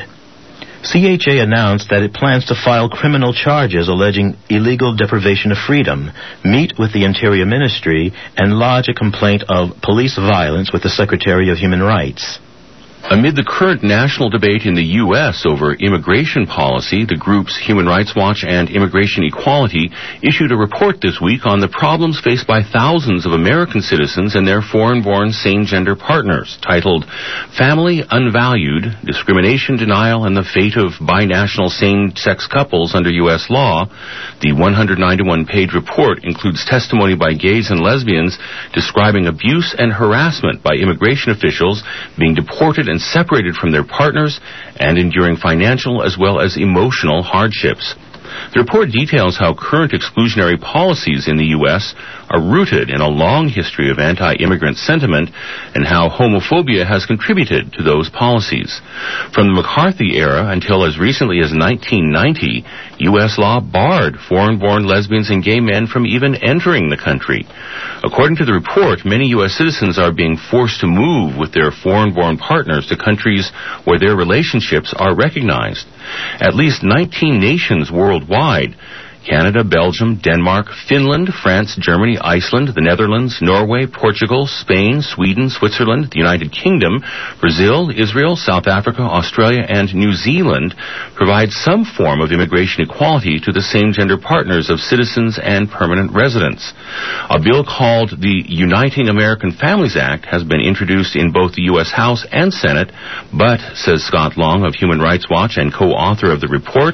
CHA announced that it plans to file criminal charges alleging illegal deprivation of freedom, meet with the Interior Ministry, and lodge a complaint of police violence with the Secretary of Human Rights. Amid the current national debate in the U.S. over immigration policy, the groups Human Rights Watch and Immigration Equality issued a report this week on the problems faced by thousands of American citizens and their foreign-born same-gender partners, titled Family Unvalued, Discrimination, Denial, and the Fate of Binational Same-Sex Couples Under U.S. Law. The 191-page report includes testimony by gays and lesbians describing abuse and harassment by immigration officials, being deported and separated from their partners, and enduring financial as well as emotional hardships. The report details how current exclusionary policies in the U.S. are rooted in a long history of anti-immigrant sentiment and how homophobia has contributed to those policies. From the McCarthy era until as recently as 1990, U.S. law barred foreign-born lesbians and gay men from even entering the country. According to the report, many U.S. citizens are being forced to move with their foreign-born partners to countries where their relationships are recognized. At least 19 nations worldwide, Canada, Belgium, Denmark, Finland, France, Germany, Iceland, the Netherlands, Norway, Portugal, Spain, Sweden, Switzerland, the United Kingdom, Brazil, Israel, South Africa, Australia, and New Zealand provide some form of immigration equality to the same-gender partners of citizens and permanent residents. A bill called the Uniting American Families Act has been introduced in both the U.S. House and Senate, but, says Scott Long of Human Rights Watch and co-author of the report,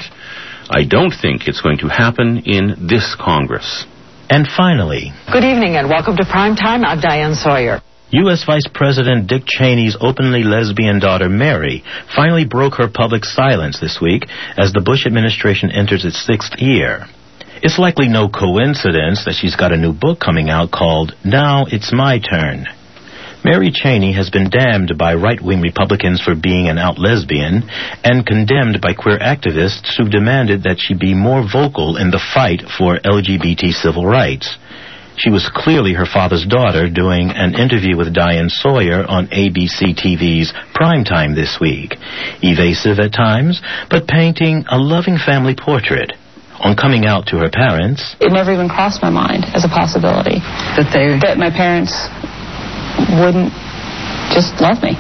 I don't think it's going to happen in this Congress. And finally, good evening and welcome to Prime Time. I'm Diane Sawyer. U.S. Vice President Dick Cheney's openly lesbian daughter Mary finally broke her public silence this week as the Bush administration enters its 6th year. It's likely no coincidence that she's got a new book coming out called Now It's My Turn. Mary Cheney has been damned by right-wing Republicans for being an out lesbian and condemned by queer activists who demanded that she be more vocal in the fight for LGBT civil rights. She was clearly her father's daughter doing an interview with Diane Sawyer on ABC TV's Primetime this week. Evasive at times, but painting a loving family portrait. On coming out to her parents, it never even crossed my mind as a possibility that my parents wouldn't just love me.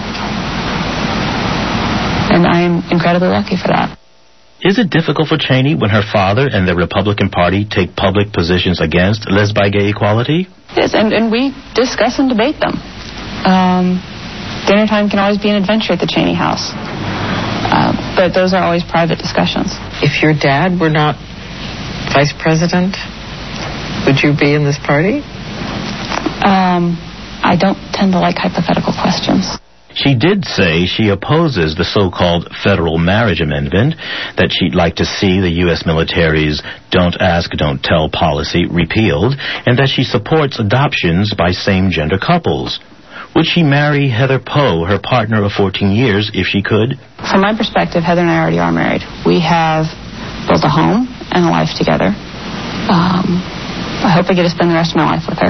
And I am incredibly lucky for that. Is it difficult for Cheney when her father and the Republican Party take public positions against lesbi-gay equality? Yes, and we discuss and debate them. Dinner time can always be an adventure at the Cheney house. But those are always private discussions. If your dad were not vice president, would you be in this party? I don't tend to like hypothetical questions. She did say she opposes the so-called federal marriage amendment, that she'd like to see the U.S. military's don't ask, don't tell policy repealed, and that she supports adoptions by same-gender couples. Would she marry Heather Poe, her partner of 14 years, if she could? From my perspective, Heather and I already are married. We have built a home and a life together. I hope I get to spend the rest of my life with her.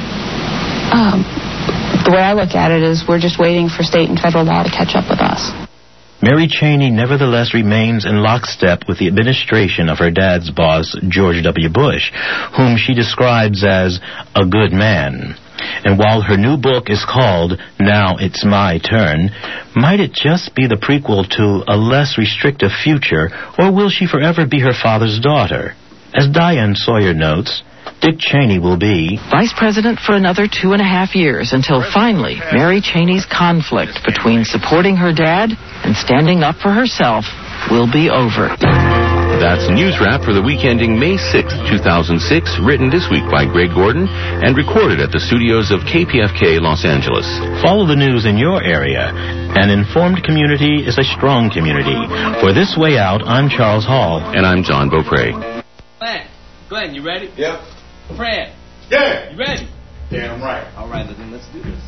The way I look at it is we're just waiting for state and federal law to catch up with us. Mary Cheney nevertheless remains in lockstep with the administration of her dad's boss, George W. Bush, whom she describes as a good man. And while her new book is called Now It's My Turn, might it just be the prequel to a less restrictive future, or will she forever be her father's daughter? As Diane Sawyer notes, Dick Cheney will be vice president for another 2.5 years until finally Mary Cheney's conflict between supporting her dad and standing up for herself will be over. That's News Wrap for the week ending May 6, 2006, written this week by Greg Gordon and recorded at the studios of KPFK Los Angeles. Follow the news in your area. An informed community is a strong community. For This Way Out, I'm Charles Hall. And I'm John Beaupre. Glenn, you ready? Yep. Fred. Yeah. You ready? Damn right. All right, then let's do this.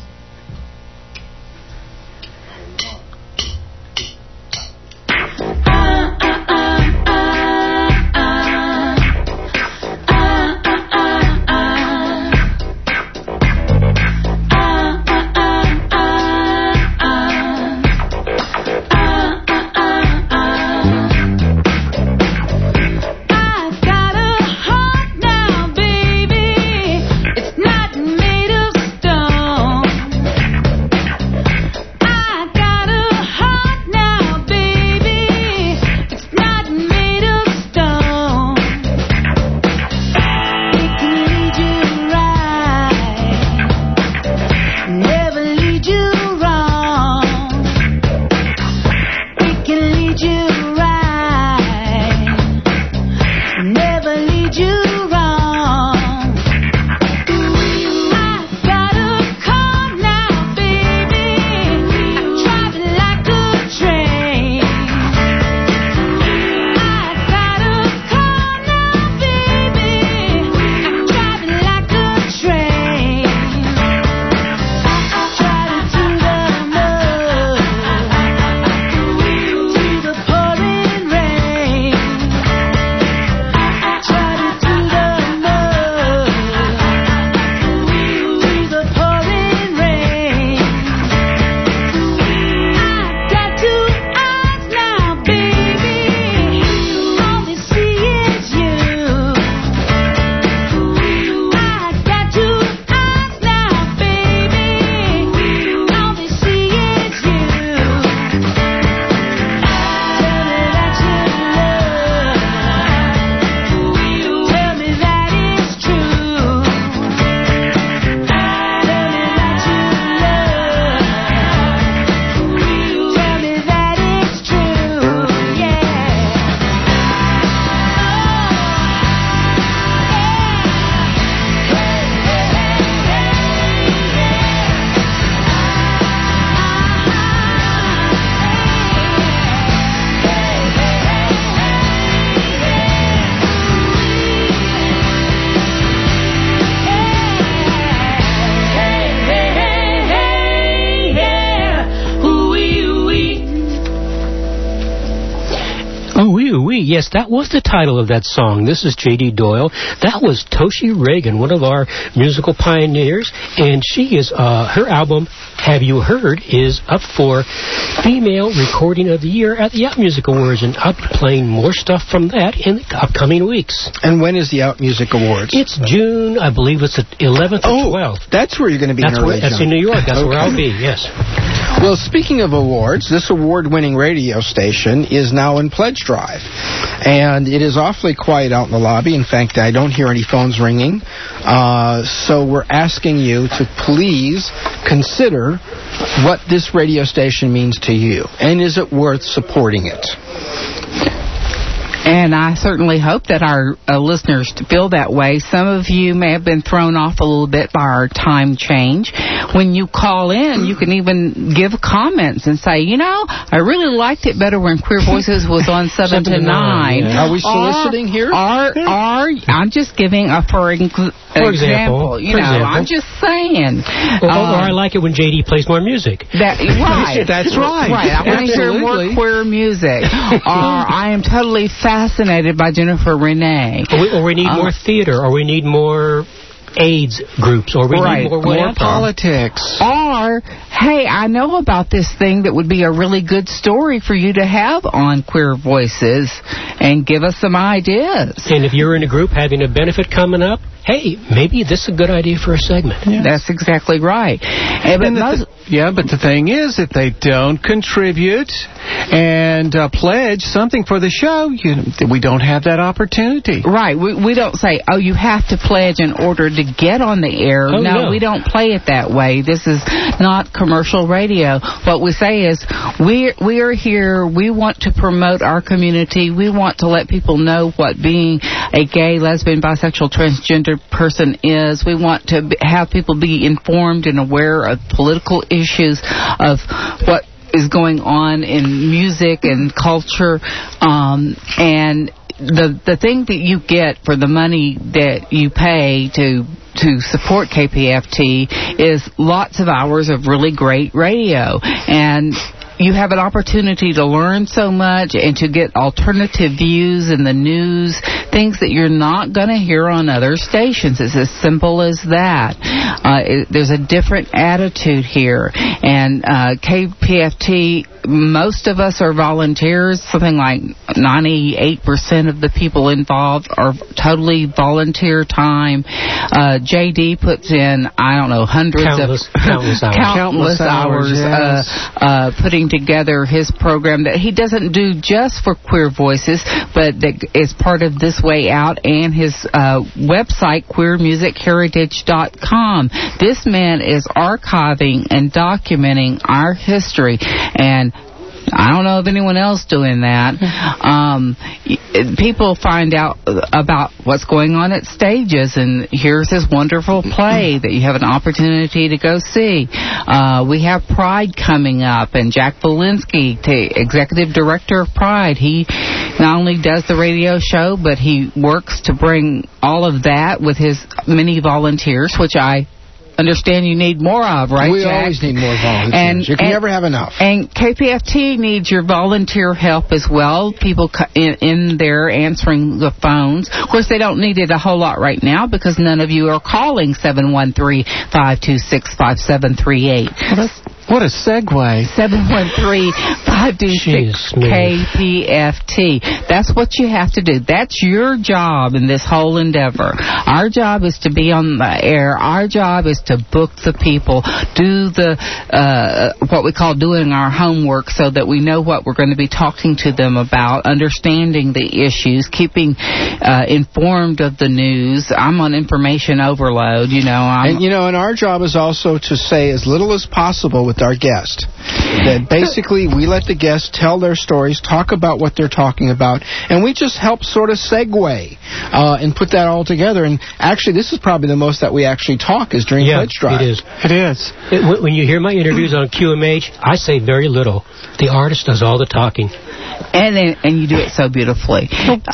Yes, that was the title of that song. This is J.D. Doyle. That was Toshi Reagan, one of our musical pioneers, and she is, her album, Have You Heard, is up for Female Recording of the Year at the Out Music Awards, and I'll be playing more stuff from that in the upcoming weeks. And when is the Out Music Awards? It's June, I believe it's the 11th or 12th. That's where you're going to be. That's in New York. That's where I'll be, yes. Well, speaking of awards, this award-winning radio station is now in pledge drive. And it is awfully quiet out in the lobby. In fact, I don't hear any phones ringing. So we're asking you to please consider what this radio station means to you. And is it worth supporting it? And I certainly hope that our listeners feel that way. Some of you may have been thrown off a little bit by our time change. When you call in, you can even give comments and say, you know, I really liked it better when Queer Voices was on 7 to 9. Yeah. Are we soliciting here? I'm just giving a for example. You know, I'm just saying. Or I like it when J.D. plays more music. Right. That's right. Right. I want to hear more queer music. Or I am totally fascinated fascinated by Jennifer Renee. Or we need more theater, or we need more AIDS groups, or we need more politics. Or, hey, I know about this thing that would be a really good story for you to have on Queer Voices, and give us some ideas. And if you're in a group having a benefit coming up, hey, maybe this is a good idea for a segment. Yes. That's exactly right. But the thing is, if they don't contribute and pledge something for the show, we don't have that opportunity. Right. We don't say, oh, you have to pledge in order to get on the air. No, we don't play it that way. This is not commercial radio. What we say is, we are here. We want to promote our community. We want to let people know what being a gay, lesbian, bisexual, transgender person is. We want to have people be informed and aware of political issues, of what is going on in music and culture, and the thing that you get for the money that you pay to support KPFT is lots of hours of really great radio, and you have an opportunity to learn so much and to get alternative views in the news, things that you're not going to hear on other stations. It's as simple as that. There's a different attitude here. And KPFT, most of us are volunteers. Something like 98% of the people involved are totally volunteer time. JD puts in, countless hours yes. Putting together his program that he doesn't do just for Queer Voices, but that is part of This Way Out and his website, queermusicheritage.com. This man is archiving and documenting our history, and I don't know of anyone else doing that. People find out about what's going on at stages, and here's this wonderful play that you have an opportunity to go see. We have Pride coming up, and Jack Valinsky, the executive director of Pride, he not only does the radio show, but he works to bring all of that with his many volunteers, which I understand you need more of, right, We Jack? always need more volunteers. You can never have enough. And KPFT needs your volunteer help as well. People in there answering the phones. Of course, they don't need it a whole lot right now because none of you are calling 713-526-5738. What a segue. 713-526-KPFT. That's what you have to do. That's your job in this whole endeavor. Our job is to be on the air. Our job is to book the people, do the what we call doing our homework so that we know what we're going to be talking to them about, understanding the issues, keeping informed of the news. I'm on information overload, And our job is also to say as little as possible with our guest. That basically we let the guests tell their stories, talk about what they're talking about, and we just help sort of segue and put that all together. And actually, this is probably the most that we actually talk is during Pledge Drive. It is. It is. When you hear my interviews on QMH, I say very little. The artist does all the talking. And you do it so beautifully.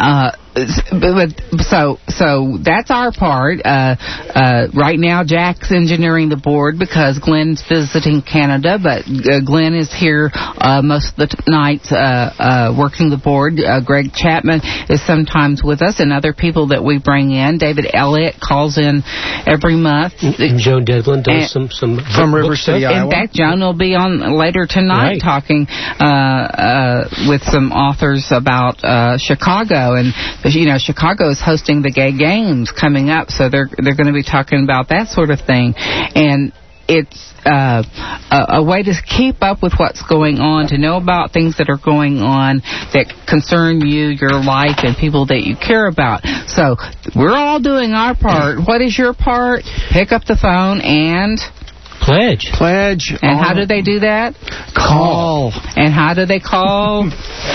So that's our part. Right now, Jack's engineering the board because Glenn's visiting Canada, but Glenn is here most of the nights working the board. Greg Chapman is sometimes with us, and other people that we bring in. David Elliott calls in every month. Joan Devlin does some from River City, Iowa. In fact, Joan will be on later tonight talking with some authors about Chicago, and Chicago is hosting the Gay Games coming up, so they're going to be talking about that sort of thing, and it's a way to keep up with what's going on, to know about things that are going on that concern you, your life, and people that you care about. So we're all doing our part. What is your part? Pick up the phone and Pledge. And how do they do that? Call. And how do they call?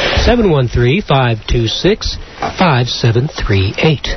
713-526-5738.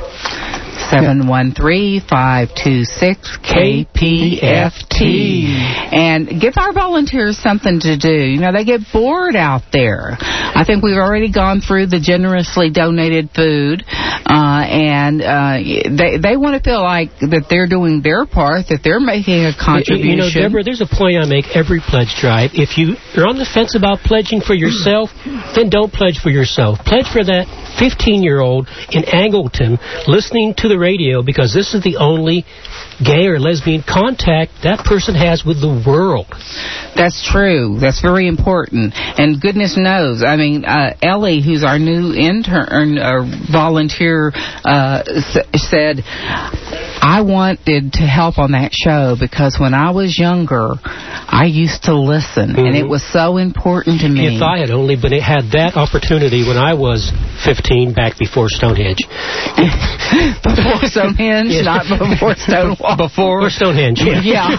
713-526-KPFT. And give our volunteers something to do. They get bored out there. I think we've already gone through the generously donated food, and they want to feel like that they're doing their part, that they're making a contribution. Deborah, there's a point I make every pledge drive. If you're on the fence about pledging for yourself, then don't pledge for yourself. Pledge for that 15-year-old in Angleton listening to the radio because this is the only gay or lesbian contact that person has with the world. That's true. That's very important. And goodness knows, I mean, Ellie, who's our new intern or volunteer, said, I wanted to help on that show because when I was younger, I used to listen, and it was so important to me. If I had only had that opportunity when I was 15, back before Stonehenge. Before Stonehenge, yes. Not before Stonewall. Before Stonehenge, yeah.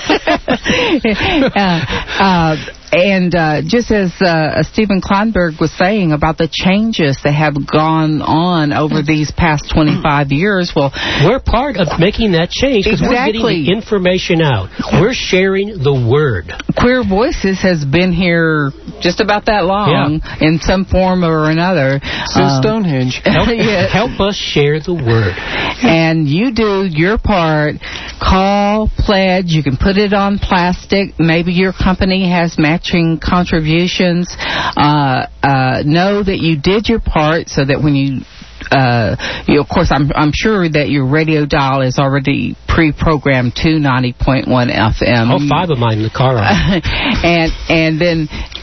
And just as Stephen Kleinberg was saying about the changes that have gone on over these past 25 years, well, we're part of making that change because we're getting the information out. We're sharing the word. Queer Voices has been here just about that long in some form or another. Since Stonehenge. Help us share the word. And you do your part. Call, pledge. You can put it on plastic. Maybe your company has matching contributions. Know that you did your part so that when you of course, I'm sure that your radio dial is already pre-programmed to 90.1 FM. Oh, 5 of mine in the car. and then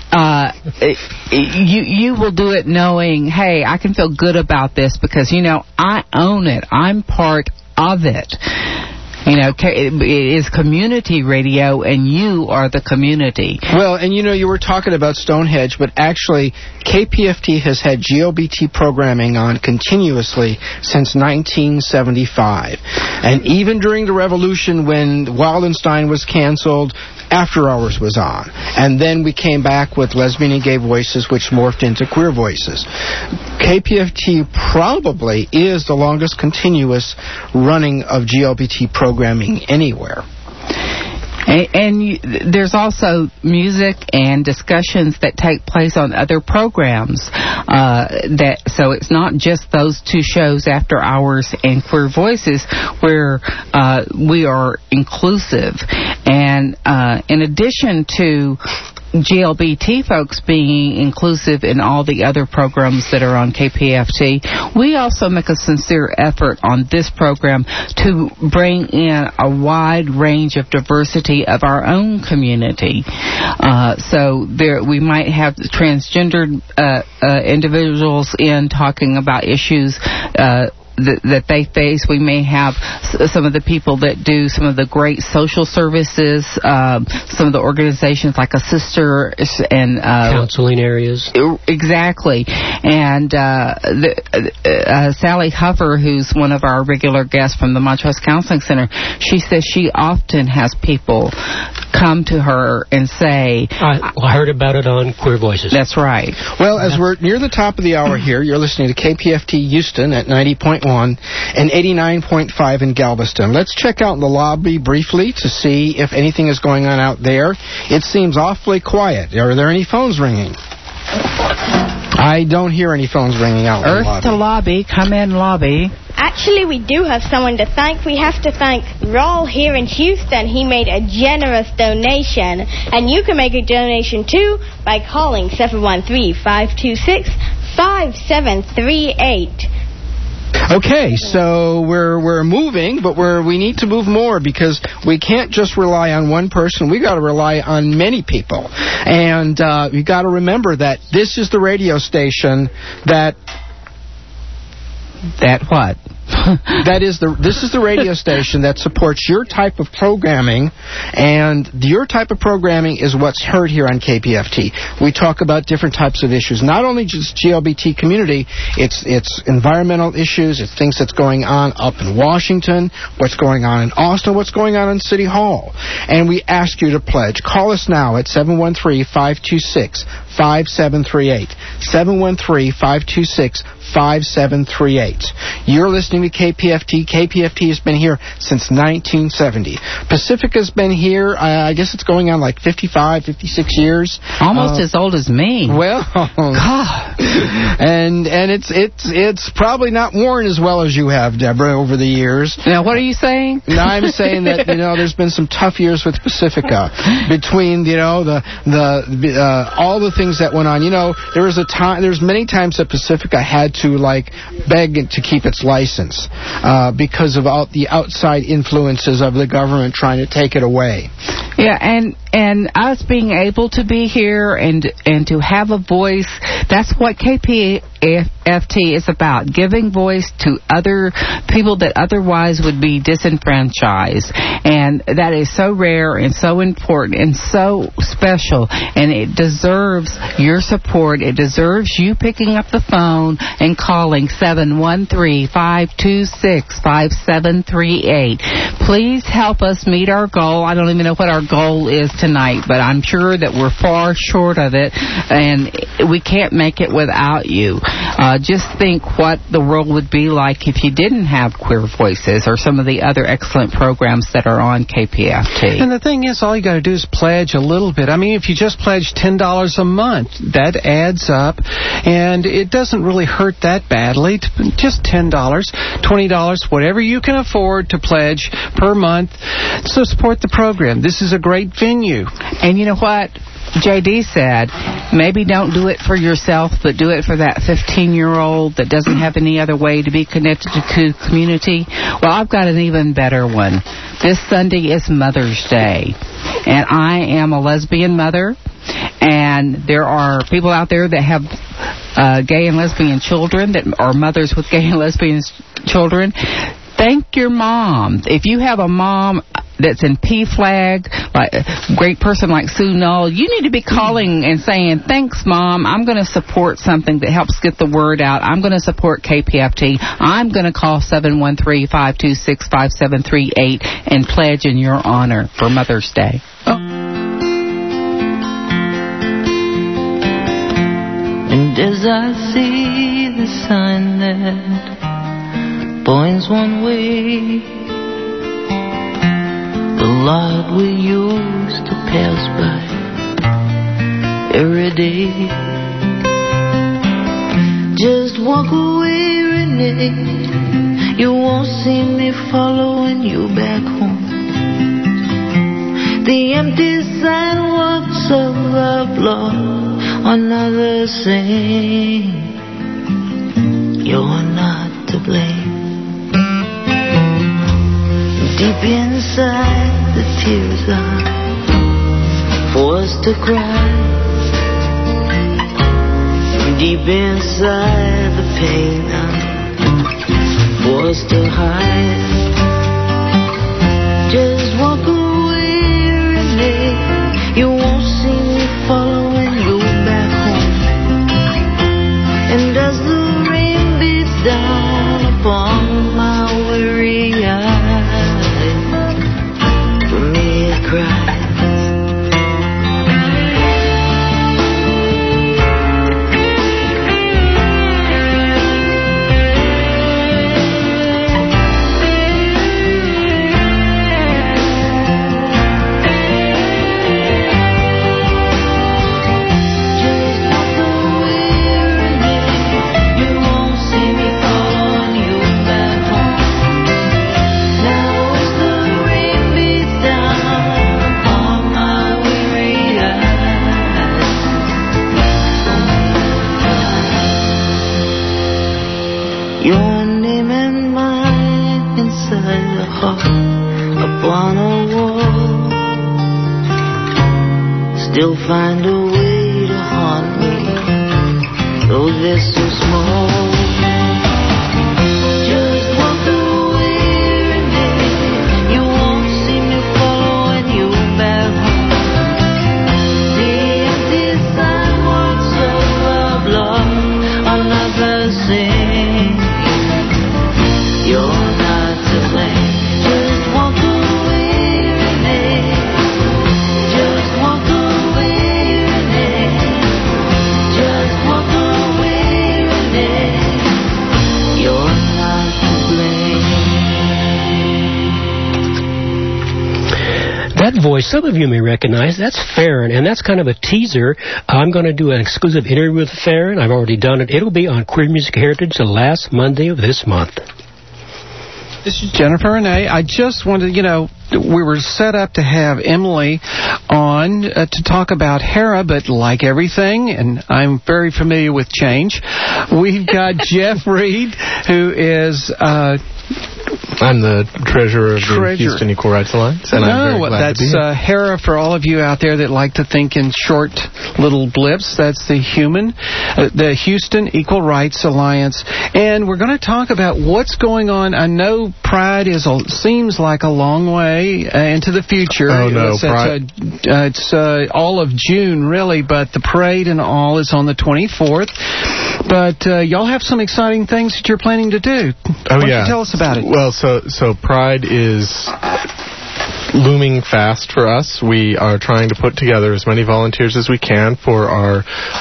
you will do it knowing, hey, I can feel good about this because, I own it. I'm part of it. It is community radio, and you are the community. Well, and you were talking about Stonehenge, but actually, KPFT has had GLBT programming on continuously since 1975. And even during the Revolution, when Wildenstein was canceled, After Hours was on. And then we came back with Lesbian and Gay Voices, which morphed into Queer Voices. KPFT probably is the longest continuous running of GLBT programming anywhere. And there's also music and discussions that take place on other programs. So it's not just those two shows, After Hours and Queer Voices, where we are inclusive. And in addition to GLBT folks being inclusive in all the other programs that are on KPFT, we also make a sincere effort on this program to bring in a wide range of diversity of our own community. So we might have transgendered individuals in talking about issues that they face. We may have some of the people that do some of the great social services, some of the organizations like a sister and counseling areas. Exactly. And Sally Hover, who's one of our regular guests from the Montrose Counseling Center, she says she often has people come to her and say, I heard about it on Queer Voices. That's right. Well, as we're near the top of the hour here, you're listening to KPFT Houston at 90.1 and 89.5 in Galveston. Let's check out the lobby briefly to see if anything is going on out there. It seems awfully quiet. Are there any phones ringing? I don't hear any phones ringing out. Earth to lobby. Come in, lobby. Actually, we do have someone to thank. We have to thank Raul here in Houston. He made a generous donation. And you can make a donation, too, by calling 713-526-5738. Okay, so we're moving, but we need to move more because we can't just rely on one person. We got to rely on many people, and you got to remember that this is the radio station that what? This is the radio station that supports your type of programming, and your type of programming is what's heard here on KPFT. We talk about different types of issues, not only just GLBT community, it's environmental issues, it's things that's going on up in Washington, what's going on in Austin, what's going on in City Hall. And we ask you to pledge. Call us now at 713-526-5738. 713-526-5738. You're listening to KPFT. KPFT has been here since 1970. Pacifica's been here, I guess it's going on like 55, 56 years. Almost as old as me. Well, God. and it's probably not worn as well as you have, Deborah, over the years. Now, what are you saying? Now, I'm saying that there's been some tough years with Pacifica between all the things that went on. There was there's many times that Pacifica had to beg to keep its license because of the outside influences of the government trying to take it away. Yeah, and us being able to be here and to have a voice, that's what KPFT is about, giving voice to other people that otherwise would be disenfranchised. And that is so rare and so important and so special, and it deserves your support. It deserves you picking up the phone and calling 713-526-5738. Please help us meet our goal. I don't even know what our goal is tonight, but I'm sure that we're far short of it, and we can't make it without you. Just think what the world would be like if you didn't have Queer Voices or some of the other excellent programs that are on KPFT. And the thing is, all you got to do is pledge a little bit. I mean, if you just pledge $10 a month, that adds up, and it doesn't really hurt that badly. Just $10, $20, whatever you can afford to pledge per month. So support the program. This is a great venue. And you know what? JD said, maybe don't do it for yourself, but do it for that 15-year-old that doesn't have any other way to be connected to community. Well, I've got an even better one. This Sunday is Mother's Day, and I am a lesbian mother, and there are people out there that have gay and lesbian children, that are mothers with gay and lesbian children. Thank your mom. If you have a mom that's in PFLAG, like a great person like Sue Null, you need to be calling and saying, thanks, Mom. I'm going to support something that helps get the word out. I'm going to support KPFT. I'm going to call 713-526-5738 and pledge in your honor for Mother's Day. And as I see the sign that points one way, the light we used to pass by every day. Just walk away, Renee. You won't see me following you back home. The empty sidewalks of the block, another saying, you're not to blame. Deep inside, the tears are forced to cry. Deep inside, the pain I'm forced to hide. Just walk away, Renee. You won't see me following you back home. And as the rain beats down upon my weary eyes, for me it cries. Your name and mine inside the heart upon a wall still find a way to haunt me, though they're so small. Just walk away, Renee. You won't see me following you back home. The empty sidewalks of the block, another scene. You're not to blame. Just walk away, Renee. Just walk away, Renee. Just walk away, That voice, some of you may recognize, that's Farron, and that's kind of a teaser. I'm going to do an exclusive interview with Farron. I've already done it. It'll be on Queer Music Heritage the last Monday of this month. This is Jennifer Renee. I just wanted, we were set up to have Emily on to talk about HERA, but like everything, and I'm very familiar with change, we've got Jeff Reed, who is... I'm the treasurer of the Houston Equal Rights Alliance, and I'm very glad to be here. That's HERA for all of you out there that like to think in short little blips. That's the Houston Equal Rights Alliance, and we're going to talk about what's going on. I know Pride seems like a long way into the future. Oh no, Pride! It's all of June really, but the parade and all is on the 24th. But y'all have some exciting things that you're planning to do. Oh, Why don't you tell us about it? Well, so Pride is looming fast for us. We are trying to put together as many volunteers as we can for our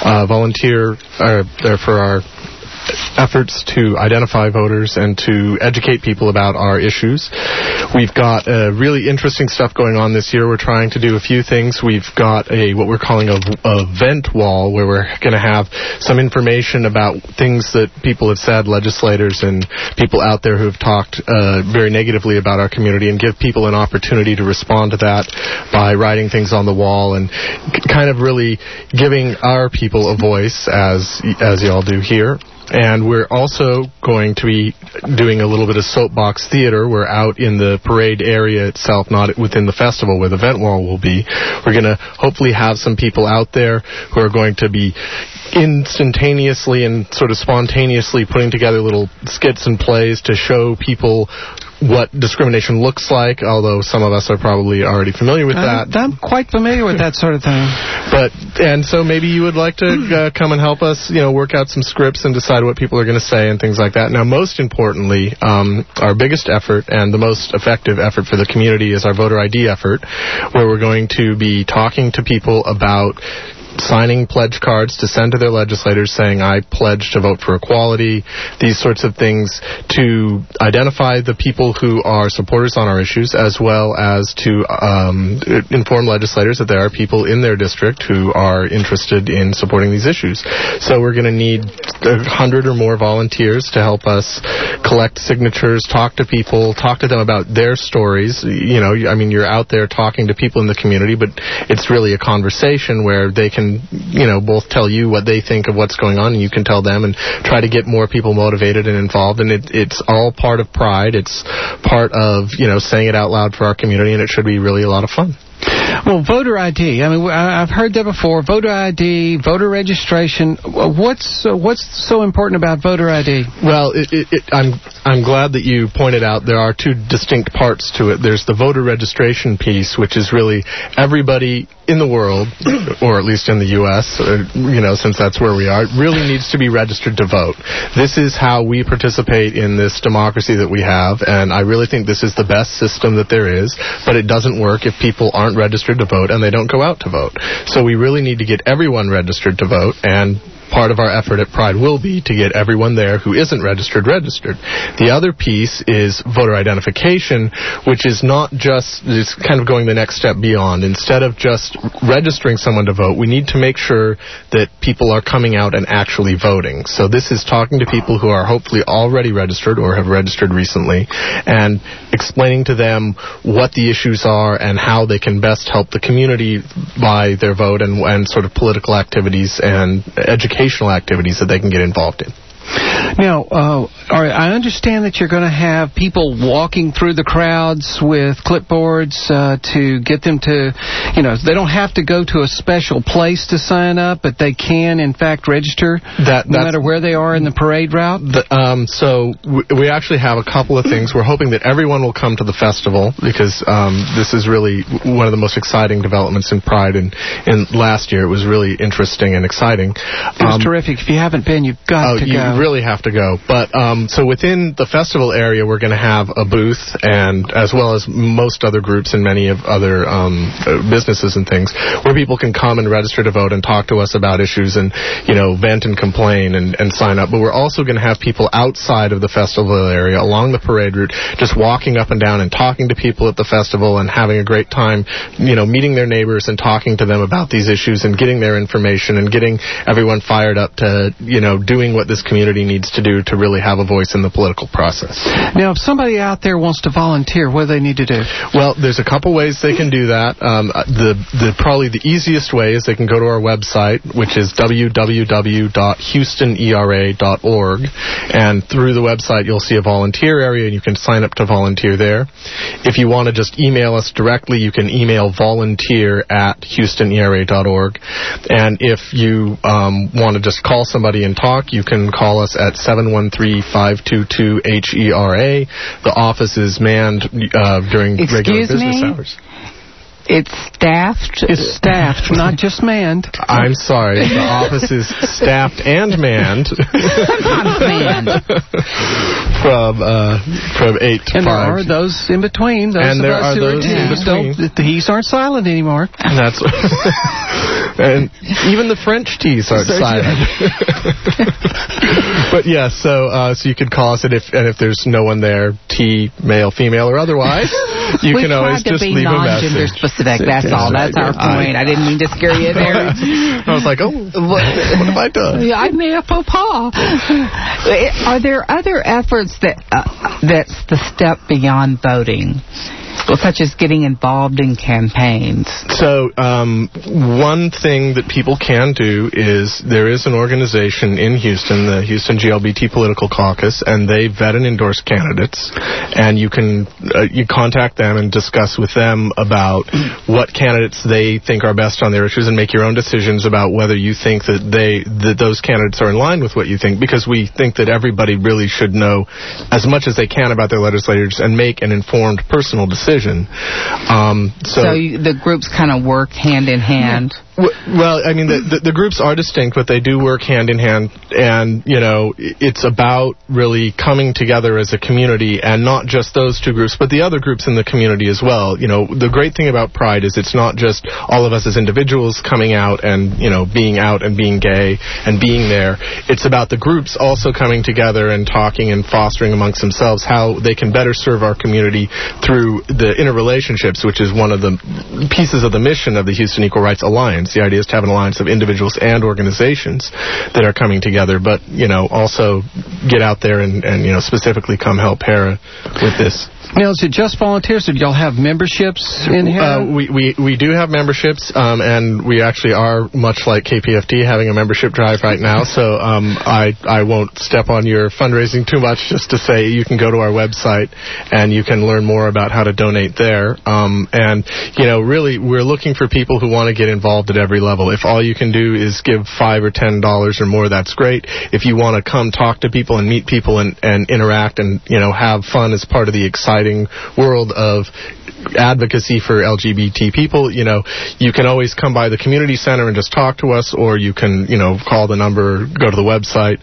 for our efforts to identify voters and to educate people about our issues. We've got really interesting stuff going on this year. We're trying to do a few things. We've got what we're calling a vent wall, where we're going to have some information about things that people have said, legislators and people out there who have talked very negatively about our community, and give people an opportunity to respond to that by writing things on the wall and kind of really giving our people a voice, as y'all do here. And we're also going to be doing a little bit of soapbox theater. We're out in the parade area itself, not within the festival where the vent wall will be. We're going to hopefully have some people out there who are going to be instantaneously and sort of spontaneously putting together little skits and plays to show people what discrimination looks like, although some of us are probably already familiar with that. I'm quite familiar with that sort of thing. And so maybe you would like to come and help us, work out some scripts and decide what people are going to say and things like that. Now, most importantly, our biggest effort and the most effective effort for the community is our voter ID effort, where we're going to be talking to people about signing pledge cards to send to their legislators saying, I pledge to vote for equality, these sorts of things, to identify the people who are supporters on our issues, as well as to inform legislators that there are people in their district who are interested in supporting these issues. So we're going to need 100 or more volunteers to help us collect signatures, talk to people, talk to them about their stories. You're out there talking to people in the community, but it's really a conversation where they can both tell you what they think of what's going on, and you can tell them, and try to get more people motivated and involved. And it's all part of Pride. It's part of, saying it out loud for our community, and it should be really a lot of fun. Well, voter ID. I've heard that before. Voter ID, voter registration. What's so important about voter ID? Well, I'm glad that you pointed out there are two distinct parts to it. There's the voter registration piece, which is really everybody in the world, or at least in the U.S., since that's where we are, really needs to be registered to vote. This is how we participate in this democracy that we have, and I really think this is the best system that there is, but it doesn't work if people aren't registered to vote and they don't go out to vote. So we really need to get everyone registered to vote, and part of our effort at Pride will be to get everyone there who isn't registered. The other piece is voter identification, which is not just, it's kind of going the next step beyond. Instead of just registering someone to vote, we need to make sure that people are coming out and actually voting. So this is talking to people who are hopefully already registered or have registered recently, and explaining to them what the issues are and how they can best help the community by their vote, and sort of political activities and educational activities that they can get involved in. Now, I understand that you're going to have people walking through the crowds with clipboards to get them to, they don't have to go to a special place to sign up, but they can, in fact, register no matter where they are in the parade route? So we actually have a couple of things. We're hoping that everyone will come to the festival, because this is really one of the most exciting developments in Pride. And last year, it was really interesting and exciting. It was terrific. If you haven't been, you've got to go. really have to go. But so within the festival area, we're going to have a booth, and as well as most other groups and many of other businesses and things, where people can come and register to vote and talk to us about issues and, vent and complain and sign up. But we're also going to have people outside of the festival area, along the parade route, just walking up and down and talking to people at the festival and having a great time, meeting their neighbors and talking to them about these issues and getting their information and getting everyone fired up to, doing what this community needs to do to really have a voice in the political process. Now, if somebody out there wants to volunteer, what do they need to do? Well, there's a couple ways they can do that. Probably the easiest way is they can go to our website, which is www.houstonera.org, and through the website you'll see a volunteer area and you can sign up to volunteer there. If you want to just email us directly, you can email volunteer@houstonera.org, and if you want to just call somebody and talk, you can call us at 713-522-HERA. The office is manned during regular business hours. It's staffed? It's staffed, not just manned. I'm sorry. The office is staffed and manned. Sometimes manned. From 8 to 5. And there are those in between. Those in between. The T's aren't silent anymore. That's and even the French T's aren't silent. But yeah, so you could call us, and if there's no one there, T, male, female, or otherherwise, you can always just leave a message. Specific, that's all. That's our point. I didn't mean to scare you there. I was like, what have I done? Yeah, I made a faux pas. Are there other efforts that's the step beyond voting? Well, such as getting involved in campaigns? So, one thing that people can do is there is an organization in Houston, the Houston GLBT Political Caucus, and they vet and endorse candidates. And you can you contact them and discuss with them about what candidates they think are best on their issues and make your own decisions about whether you think that those candidates are in line with what you think, because we think that everybody really should know as much as they can about their legislators and make an informed personal decision. So the groups kind of work hand in hand? Well, I mean, the groups are distinct, but they do work hand in hand, and, it's about really coming together as a community, and not just those two groups, but the other groups in the community as well. The great thing about Pride is it's not just all of us as individuals coming out and, being out and being gay and being there. It's about the groups also coming together and talking and fostering amongst themselves how they can better serve our community through the interrelationships, which is one of the pieces of the mission of the Houston Equal Rights Alliance. The idea is to have an alliance of individuals and organizations that are coming together, but, also get out there and specifically come help HERA with this. Now, is it just volunteers, or do y'all have memberships in here? We do have memberships, and we actually are, much like KPFT, having a membership drive right now, so I won't step on your fundraising too much, just to say you can go to our website and you can learn more about how to donate there. Really, we're looking for people who want to get involved at every level. If all you can do is give $5 or $10 or more, that's great. If you want to come talk to people and meet people and interact and, have fun as part of the exciting world of advocacy for LGBT people, you can always come by the community center and just talk to us, or you can, call the number, go to the website,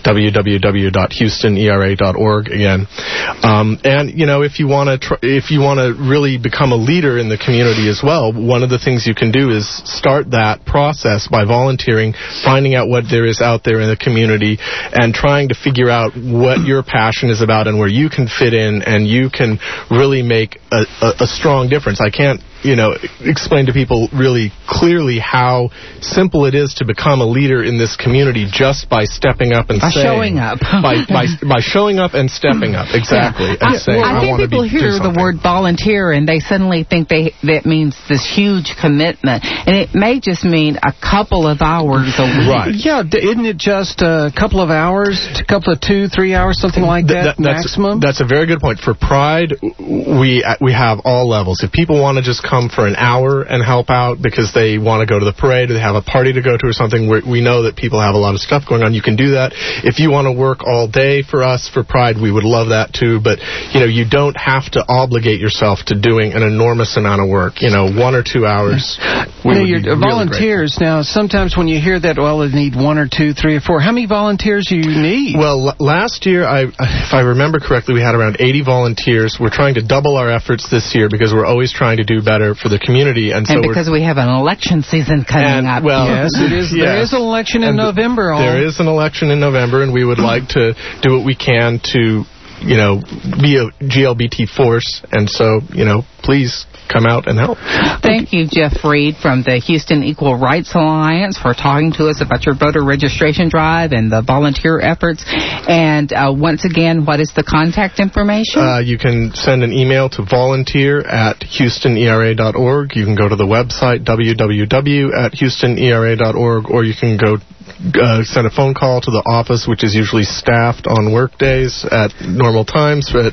www.houstonera.org again. If you want to really become a leader in the community as well, one of the things you can do is start that process by volunteering, finding out what there is out there in the community, and trying to figure out what your passion is about and where you can fit in, and you can really make a strong difference. I can't, explain to people really clearly how simple it is to become a leader in this community just by stepping up and showing up. by showing up and stepping up. Exactly. Yeah. I think people hear the word volunteer and they suddenly think that means this huge commitment, and it may just mean a couple of hours a week. Right. Yeah, isn't it just a couple of hours, a couple of 2-3 hours, something like that maximum? That's a very good point. For Pride, we have all levels. If people want to just come for an hour and help out because they want to go to the parade or they have a party to go to or something. We know that people have a lot of stuff going on. You can do that. If you want to work all day for us, for Pride, we would love that too. But, you don't have to obligate yourself to doing an enormous amount of work, 1 or 2 hours. Your volunteers, now, sometimes when you hear that, they need 1 or 2, 3 or 4, how many volunteers do you need? Well, last year, if I remember correctly, we had around 80 volunteers. We're trying to double our efforts this year because we're always trying to do better for the community. And because we have an election season coming up. Well, yes, it is. Yes. There is an election in November. There is an election in November, and we would like to do what we can to, be a GLBT force. And so, please come out and help. Thank you, Jeff Reed from the Houston Equal Rights Alliance, for talking to us about your voter registration drive and the volunteer efforts. And once again, what is the contact information? You can send an email to volunteer@houstonera.org. You can go to the website, www.houstonera.org, or you can go send a phone call to the office, which is usually staffed on work days at normal times at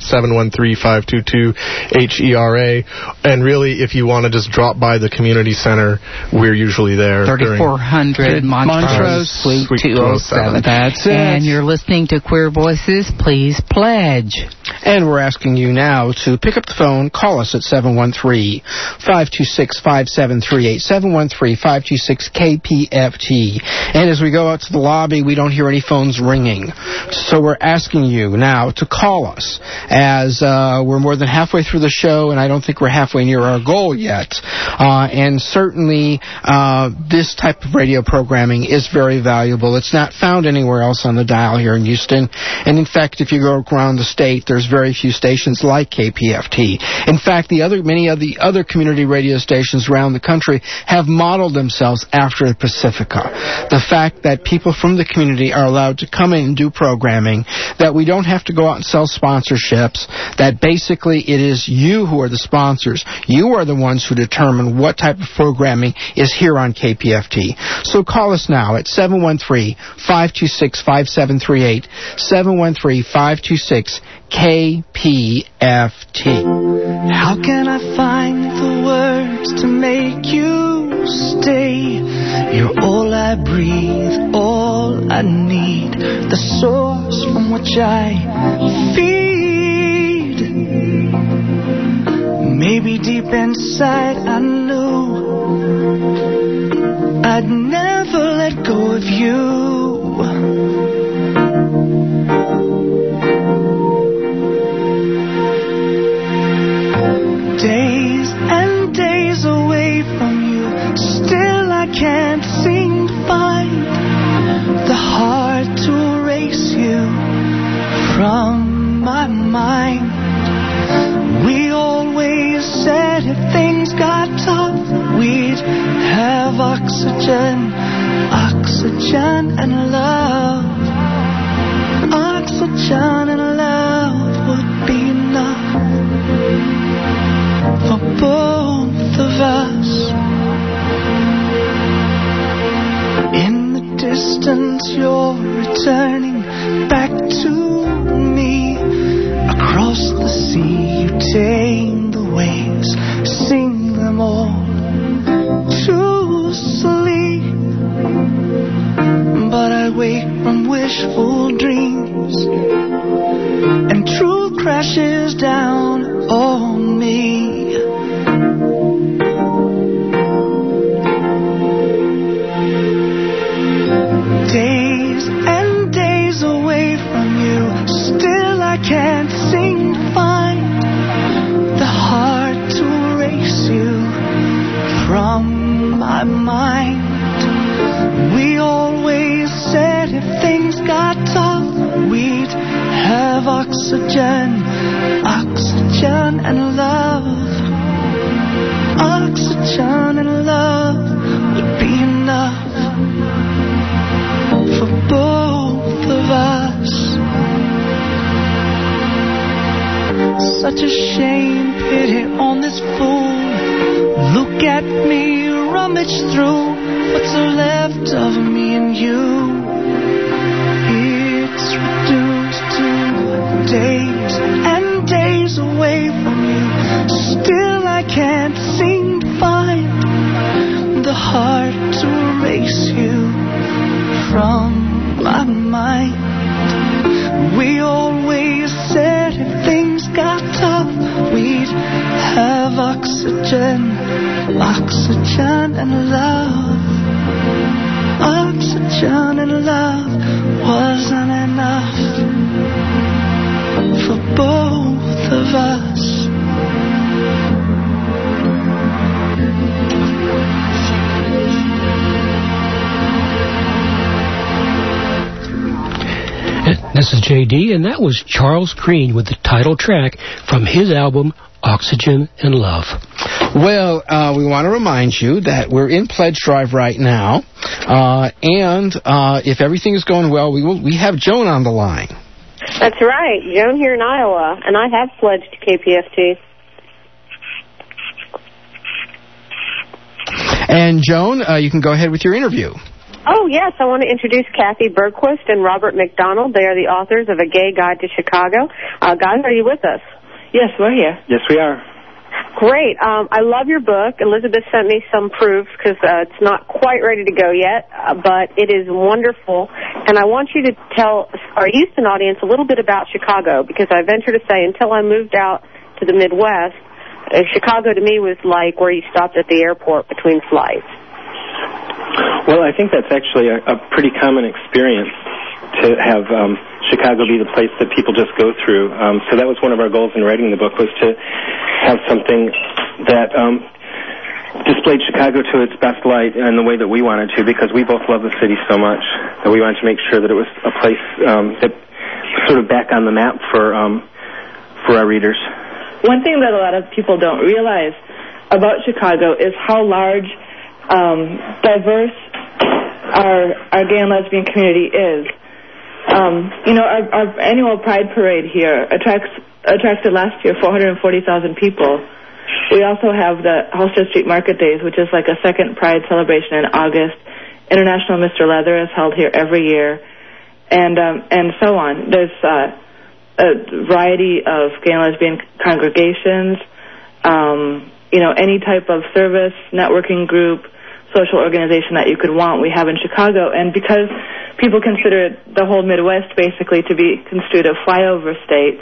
713-522-HERA. And really, if you want to just drop by the community center, we're usually there. 3400 Montrose Suite 207. That's it. And you're listening to Queer Voices. Please pledge. And we're asking you now to pick up the phone, call us at 713-526-5738, 713-526-KPFT. And as we go out to the lobby, we don't hear any phones ringing. So we're asking you now to call us, as we're more than halfway through the show, and I don't think we're halfway near our goal yet. And certainly this type of radio programming is very valuable. It's not found anywhere else on the dial here in Houston. And in fact, if you go around the state, there's very few stations like KPFT. In fact, many of the other community radio stations around the country have modeled themselves after Pacifica. The fact that people from the community are allowed to come in and do programming, that we don't have to go out and sell sponsorships, that basically it is you who are the sponsors. You are the ones who determine what type of programming is here on KPFT. So call us now at 713-526-5738, 713-526-KPFT. How can I find the words to make you stay? You're all I breathe, all I need, the source from which I feed. Maybe deep inside I knew I'd never let go of you. Days and days away from you, still I can't seem to find the heart to erase you from my mind. We always said if things got tough, we'd have oxygen, oxygen and love. Oxygen and love would be enough for both of us. In the distance you're returning back to me. Across the sea you tame the waves, sing them all to sleep. But I wake from wishful dreams, and truth crashes down on me. Days and days away from you, still I can't seem to find the heart to erase you from my mind. We always said if things got tough, we'd have oxygen, oxygen and love. Oxygen and love would be enough for both of us. Such a shame, pity on this fool. Look at me, rummage through what's left of me and you. It's reduced to days and days away from you. Still I can't seem hard to erase you from my mind. We always said if things got tough, we'd have oxygen, oxygen and love. Oxygen and love wasn't enough for both of us. This is J.D., and that was Charles Green with the title track from his album, Oxygen and Love. Well, we want to remind you that we're in pledge drive right now, and if everything is going well, we have Joan on the line. That's right, Joan here in Iowa, and I have pledged to KPFT. And Joan, you can go ahead with your interview. Oh, yes, I want to introduce Kathy Bergquist and Robert McDonald. They are the authors of A Gay Guide to Chicago. Guys, are you with us? Yes, we're here. Yes, we are. Great. I love your book. Elizabeth sent me some proofs because it's not quite ready to go yet, but it is wonderful. And I want you to tell our Houston audience a little bit about Chicago, because I venture to say until I moved out to the Midwest, Chicago to me was like where you stopped at the airport between flights. Well, I think that's actually a pretty common experience to have Chicago be the place that people just go through. So that was one of our goals in writing the book, was to have something that displayed Chicago to its best light in the way that we wanted to, because we both love the city so much that we wanted to make sure that it was a place that was sort of back on the map for our readers. One thing that a lot of people don't realize about Chicago is how large, diverse our gay and lesbian community is. Our annual Pride Parade here attracted last year 440,000 people. We also have the Halsted Street Market Days, which is like a second Pride celebration in August. International Mr. Leather is held here every year, and so on. There's a variety of gay and lesbian congregations, any type of service, networking group, social organization that you could want, we have in Chicago. And because people consider the whole Midwest basically to be construed of flyover states,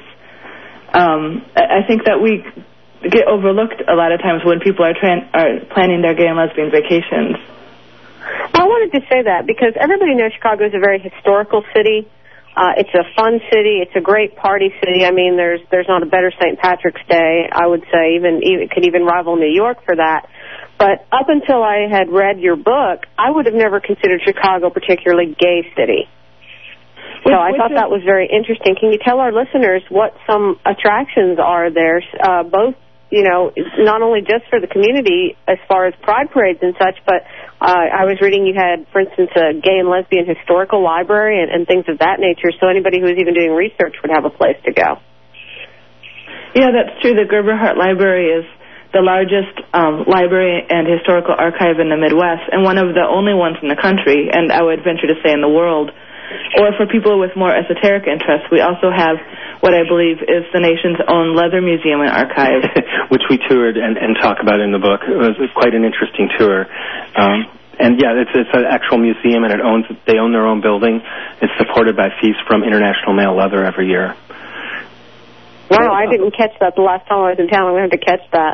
I think that we get overlooked a lot of times when people are planning their gay and lesbian vacations. I wanted to say that because everybody knows Chicago is a very historical city. It's a fun city. It's a great party city. I mean, there's not a better St. Patrick's Day. I would say it could even rival New York for that. But up until I had read your book, I would have never considered Chicago a particularly gay city. So I thought that was very interesting. Can you tell our listeners what some attractions are there, both, not only just for the community as far as pride parades and such, but I was reading you had, for instance, a gay and lesbian historical library and things of that nature, so anybody who's even doing research would have a place to go. Yeah, that's true. The Gerberhardt Library is the largest library and historical archive in the Midwest, and one of the only ones in the country, and I would venture to say in the world. Or for people with more esoteric interests, we also have what I believe is the nation's own leather museum and archive. Which we toured and talk about in the book. It was quite an interesting tour. And yeah, it's an actual museum, and they own their own building. It's supported by fees from International Male Leather every year. Wow, I didn't catch that the last time I was in town. I'm going to have to catch that.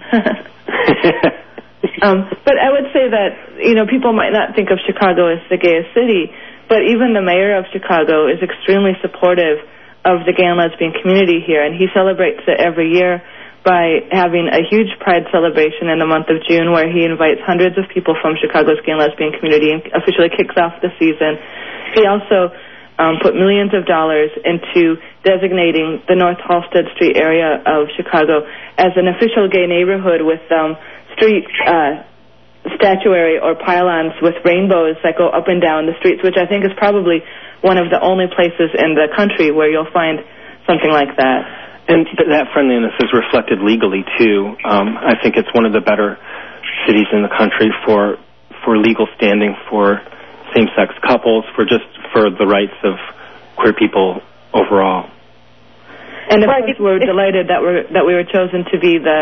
But I would say that, people might not think of Chicago as the gayest city, but even the mayor of Chicago is extremely supportive of the gay and lesbian community here, and he celebrates it every year by having a huge pride celebration in the month of June where he invites hundreds of people from Chicago's gay and lesbian community and officially kicks off the season. He also put millions of dollars into designating the North Halsted Street area of Chicago as an official gay neighborhood with street statuary or pylons with rainbows that go up and down the streets, which I think is probably one of the only places in the country where you'll find something like that. And that friendliness is reflected legally, too. I think it's one of the better cities in the country for legal standing for same-sex couples, for the rights of queer people overall. And of course, we're delighted that we were chosen to be the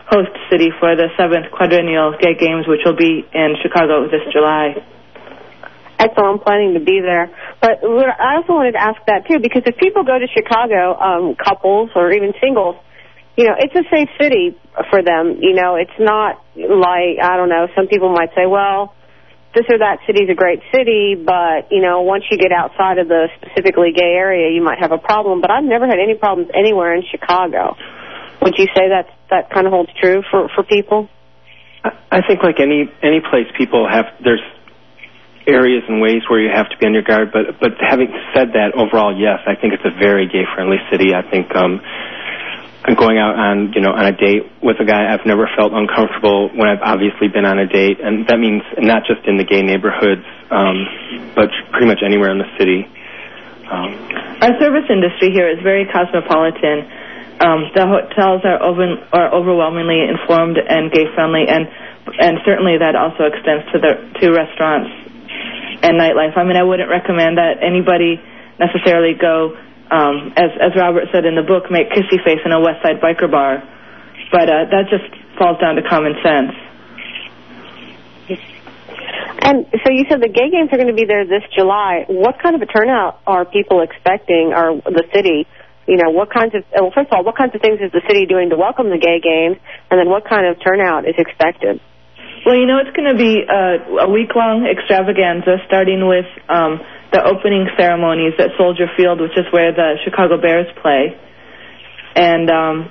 host city for the 7th Quadrennial Gay Games, which will be in Chicago this July. Excellent. I'm planning to be there. But I also wanted to ask that, too, because if people go to Chicago, couples or even singles, it's a safe city for them. It's not like, I don't know, some people might say, well, this or that city's a great city, but, once you get outside of the specifically gay area, you might have a problem. But I've never had any problems anywhere in Chicago. Would you say that kind of holds true for people? I think like any place, people have, there's areas and ways where you have to be on your guard, but having said that, overall, yes, I think it's a very gay-friendly city. I think going out on a date with a guy, I've never felt uncomfortable when I've obviously been on a date, and that means not just in the gay neighborhoods, but pretty much anywhere in the city. Our service industry here is very cosmopolitan. The hotels are overwhelmingly informed and gay-friendly, and certainly that also extends to restaurants and nightlife. I mean, I wouldn't recommend that anybody necessarily go, as Robert said in the book, make kissy face in a West Side biker bar. But that just falls down to common sense. And so you said the gay games are going to be there this July. What kind of a turnout are people expecting, or the city? What kinds of, well, first of all, what kinds of things is the city doing to welcome the gay games? And then what kind of turnout is expected? Well, it's going to be a week-long extravaganza, starting with the opening ceremonies at Soldier Field, which is where the Chicago Bears play. And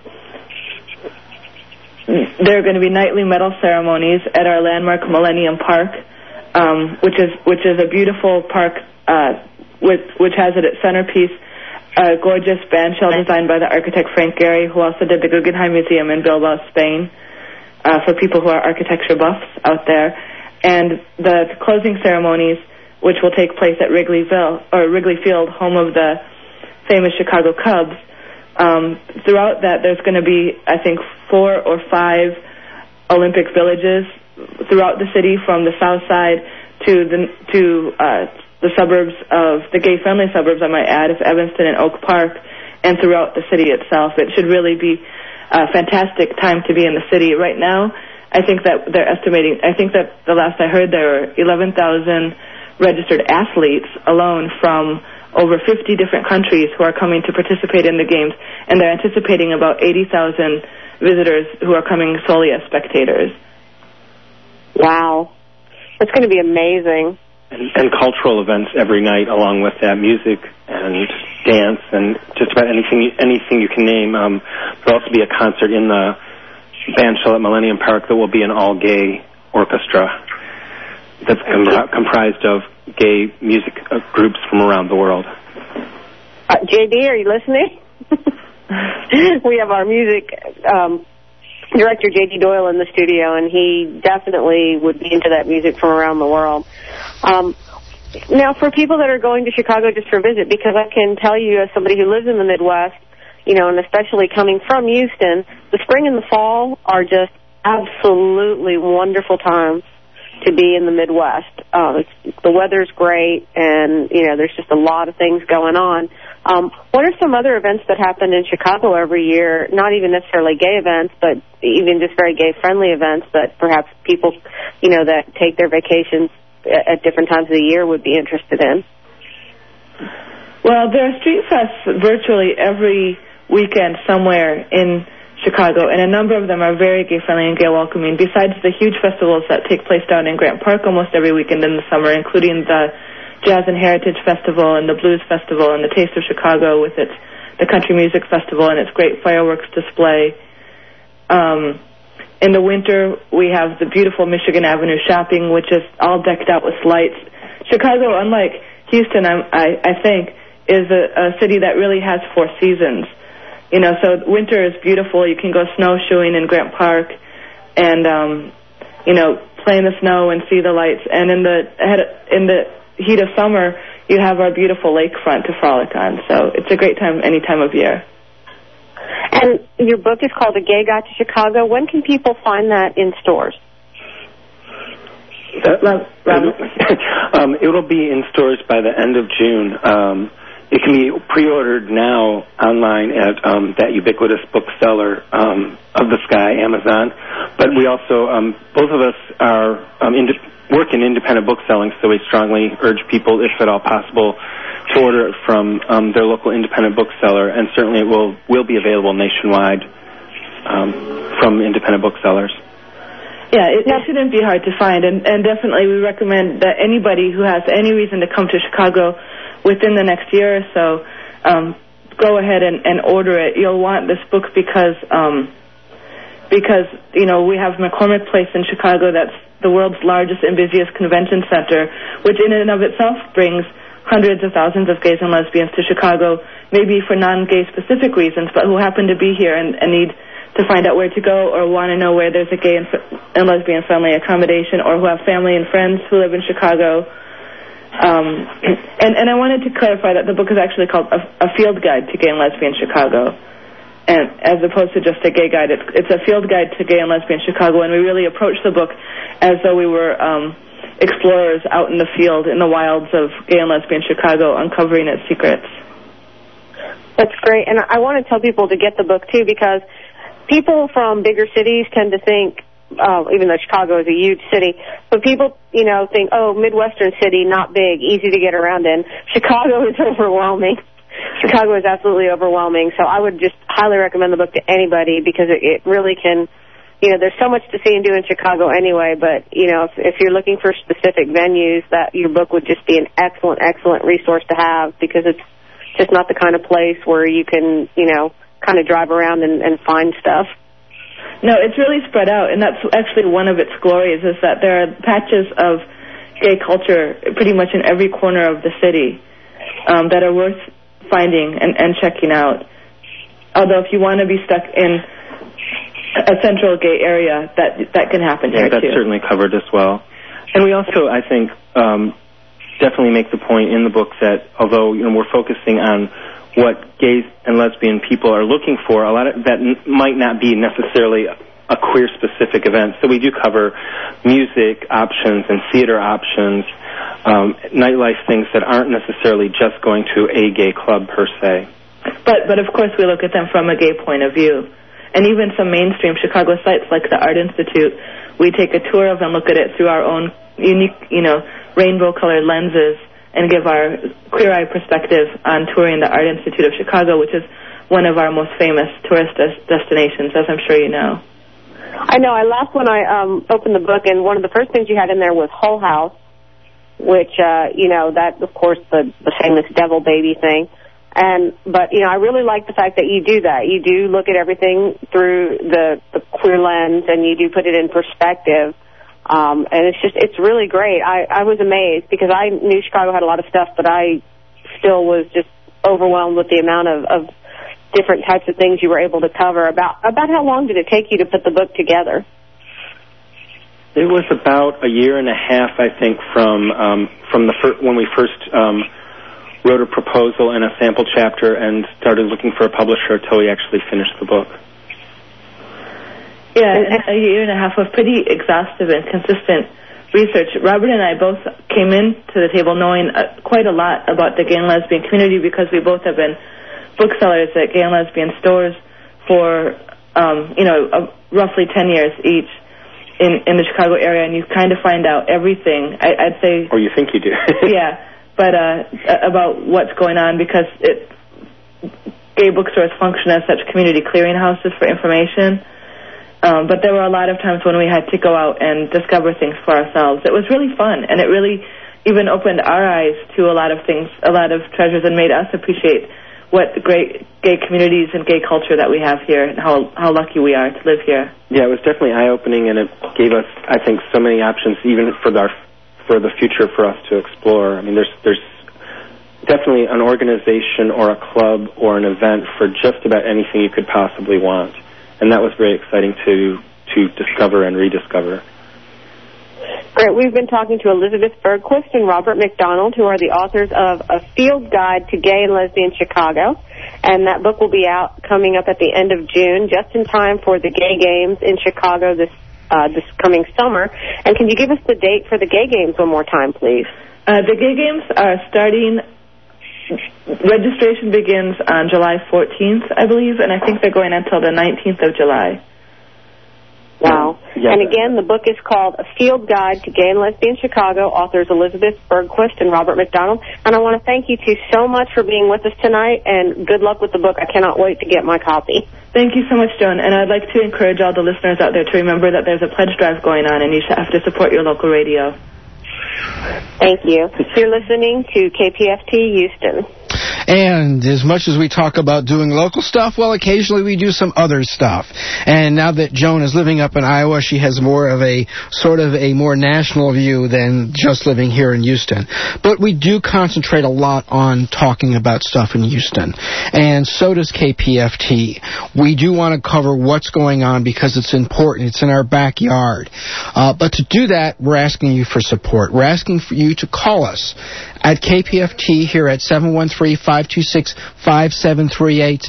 there are going to be nightly medal ceremonies at our landmark Millennium Park, which is a beautiful park which has at its centerpiece a gorgeous bandshell designed by the architect Frank Gehry, who also did the Guggenheim Museum in Bilbao, Spain. For people who are architecture buffs out there. And the closing ceremonies, which will take place at Wrigley Field, home of the famous Chicago Cubs. Throughout that, there's going to be, I think, 4 or 5 Olympic villages throughout the city, from the south side to the suburbs of the gay-friendly suburbs, I might add, of Evanston and Oak Park, and throughout the city itself. It should really be a fantastic time to be in the city. Right now, I think that they're estimating, I think that the last I heard there were 11,000 registered athletes alone from over 50 different countries who are coming to participate in the games, and they're anticipating about 80,000 visitors who are coming solely as spectators. Wow. That's going to be amazing. And cultural events every night along with that, music and dance and just about anything you can name. There'll also be a concert in the bandshell at Millennium Park that will be an all-gay orchestra that's comprised of gay music groups from around the world. JD, are you listening? We have our music director, J.D. Doyle, in the studio, and he definitely would be into that music from around the world. Now, for people that are going to Chicago just for a visit, because I can tell you as somebody who lives in the Midwest, and especially coming from Houston, the spring and the fall are just absolutely wonderful times to be in the Midwest. The weather's great, and, there's just a lot of things going on. What are some other events that happen in Chicago every year, not even necessarily gay events, but even just very gay-friendly events that perhaps people, that take their vacations at different times of the year would be interested in? Well, there are street fests virtually every weekend somewhere in Chicago, and a number of them are very gay-friendly and gay-welcoming, besides the huge festivals that take place down in Grant Park almost every weekend in the summer, including the Jazz and Heritage Festival and the Blues Festival and the Taste of Chicago with the Country Music Festival and its great fireworks display. In the winter, we have the beautiful Michigan Avenue shopping, which is all decked out with lights. Chicago, unlike Houston, I think, is a city that really has 4 seasons. So winter is beautiful. You can go snowshoeing in Grant Park and, play in the snow and see the lights. And in the heat of summer, you have our beautiful lakefront to frolic on. So it's a great time any time of year. And your book is called A Gay Guide to Chicago. When can people find that in stores? It'll be in stores by the end of June. It can be pre-ordered now online at that ubiquitous bookseller of the sky, Amazon. But we also, both of us are work in independent bookselling, so we strongly urge people, if at all possible, to order it from their local independent bookseller, and certainly it will be available nationwide from independent booksellers. Yeah, it shouldn't be hard to find, and definitely we recommend that anybody who has any reason to come to Chicago within the next year or so, go ahead and order it. You'll want this book because you know, we have McCormick Place in Chicago that's the world's largest and busiest convention center, which in and of itself brings hundreds of thousands of gays and lesbians to Chicago, maybe for non-gay specific reasons, but who happen to be here and need to find out where to go or want to know where there's a gay and lesbian friendly accommodation, or who have family and friends who live in Chicago. And I wanted to clarify that the book is actually called A Field Guide to Gay and Lesbian Chicago, and as opposed to just a gay guide. It's a field guide to gay and lesbian Chicago, and we really approach the book as though we were explorers out in the field, in the wilds of gay and lesbian Chicago, uncovering its secrets. That's great, and I want to tell people to get the book, too, because people from bigger cities tend to think, even though Chicago is a huge city, but people, you know, think, oh, Midwestern city, not big, easy to get around in. Chicago is overwhelming. Chicago is absolutely overwhelming, so I would just highly recommend the book to anybody, because it really can, you know, there's so much to see and do in Chicago anyway, but, you know, if you're looking for specific venues, that your book would just be an excellent, excellent resource to have, because it's just not the kind of place where you can, you know, kind of drive around and find stuff. No, it's really spread out, and that's actually one of its glories, is that there are patches of gay culture pretty much in every corner of the city that are worth finding and checking out. Although if you want to be stuck in a central gay area, that can happen here, that's too. certainly covered as well. And we also, I think, definitely make the point in the book that although, you know, we're focusing on what gay and lesbian people are looking for, a lot of that might not be necessarily a queer-specific event. So we do cover music options and theater options, nightlife things that aren't necessarily just going to a gay club per se. But of course we look at them from a gay point of view. And even some mainstream Chicago sites like the Art Institute, we take a tour of and look at it through our own unique, you know, rainbow-colored lenses, and give our queer eye perspective on touring the Art Institute of Chicago, which is one of our most famous tourist destinations, as I'm sure you know. I know. I laughed when I opened the book, and one of the first things you had in there was Hull House, which, you know, that, of course, the famous devil baby thing. But, you know, I really like the fact that you do that. You do look at everything through the queer lens, and you do put it in perspective. And it's really great. I was amazed, because I knew Chicago had a lot of stuff, but I still was just overwhelmed with the amount of different types of things you were able to cover. About how long did it take you to put the book together? It was about a year and a half, I think, from when we first wrote a proposal and a sample chapter and started looking for a publisher until we actually finished the book. Yeah, and a year and a half of pretty exhaustive and consistent research. Robert and I both came into the table knowing quite a lot about the gay and lesbian community, because we both have been booksellers at gay and lesbian stores for, you know, roughly 10 years each in the Chicago area, and you kind of find out everything, I'd say. Or you think you do. Yeah, but about what's going on, because gay bookstores function as such community clearinghouses for information. But there were a lot of times when we had to go out and discover things for ourselves. It was really fun, and it really even opened our eyes to a lot of things, a lot of treasures, and made us appreciate what great gay communities and gay culture that we have here, and how lucky we are to live here. Yeah, it was definitely eye-opening, and it gave us, I think, so many options, even for the future for us to explore. I mean, there's definitely an organization or a club or an event for just about anything you could possibly want. And that was very exciting to discover and rediscover. Great. We've been talking to Elizabeth Bergquist and Robert McDonald, who are the authors of A Field Guide to Gay and Lesbian Chicago. And that book will be out coming up at the end of June, just in time for the Gay Games in Chicago this coming summer. And can you give us the date for the Gay Games one more time, please? The Gay Games are starting registration begins on July 14th, I believe, and I think they're going until the 19th of July. Wow. And again, the book is called A Field Guide to Gay and Lesbian Chicago, authors Elizabeth Bergquist and Robert McDonald. And I want to thank you two so much for being with us tonight, and good luck with the book. I cannot wait to get my copy. Thank you so much, Joan. And I'd like to encourage all the listeners out there to remember that there's a pledge drive going on, and you have to support your local radio. Thank you. You're listening to KPFT Houston. And as much as we talk about doing local stuff, well, occasionally we do some other stuff. And now that Joan is living up in Iowa, she has more of a sort of a more national view than just living here in Houston. But we do concentrate a lot on talking about stuff in Houston. And so does KPFT. We do want to cover what's going on because it's important. It's in our backyard. But to do that, we're asking you for support. We're asking for you to call us at KPFT here at 713-526-5738,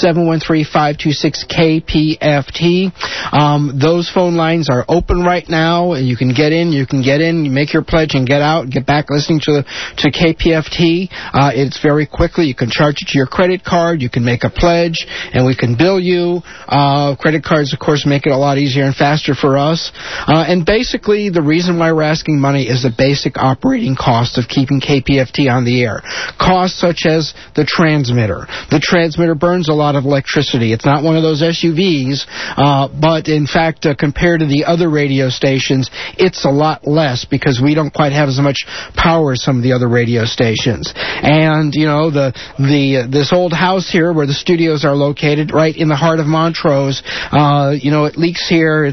713-526-KPFT. Those phone lines are open right now, and you can get in, you make your pledge and get out, get back listening to KPFT. It's very quickly. You can charge it to your credit card, you can make a pledge, and we can bill you. Credit cards, of course, make it a lot easier and faster for us. And basically, the reason why we're asking money is the basic operating cost of keeping KPFT on the air. Costs such as the transmitter. The transmitter burns a lot of electricity. It's not one of those SUVs, but in fact, compared to the other radio stations, it's a lot less because we don't quite have as much power as some of the other radio stations. And, you know, this old house here where the studios are located, right in the heart of Montrose, it leaks here.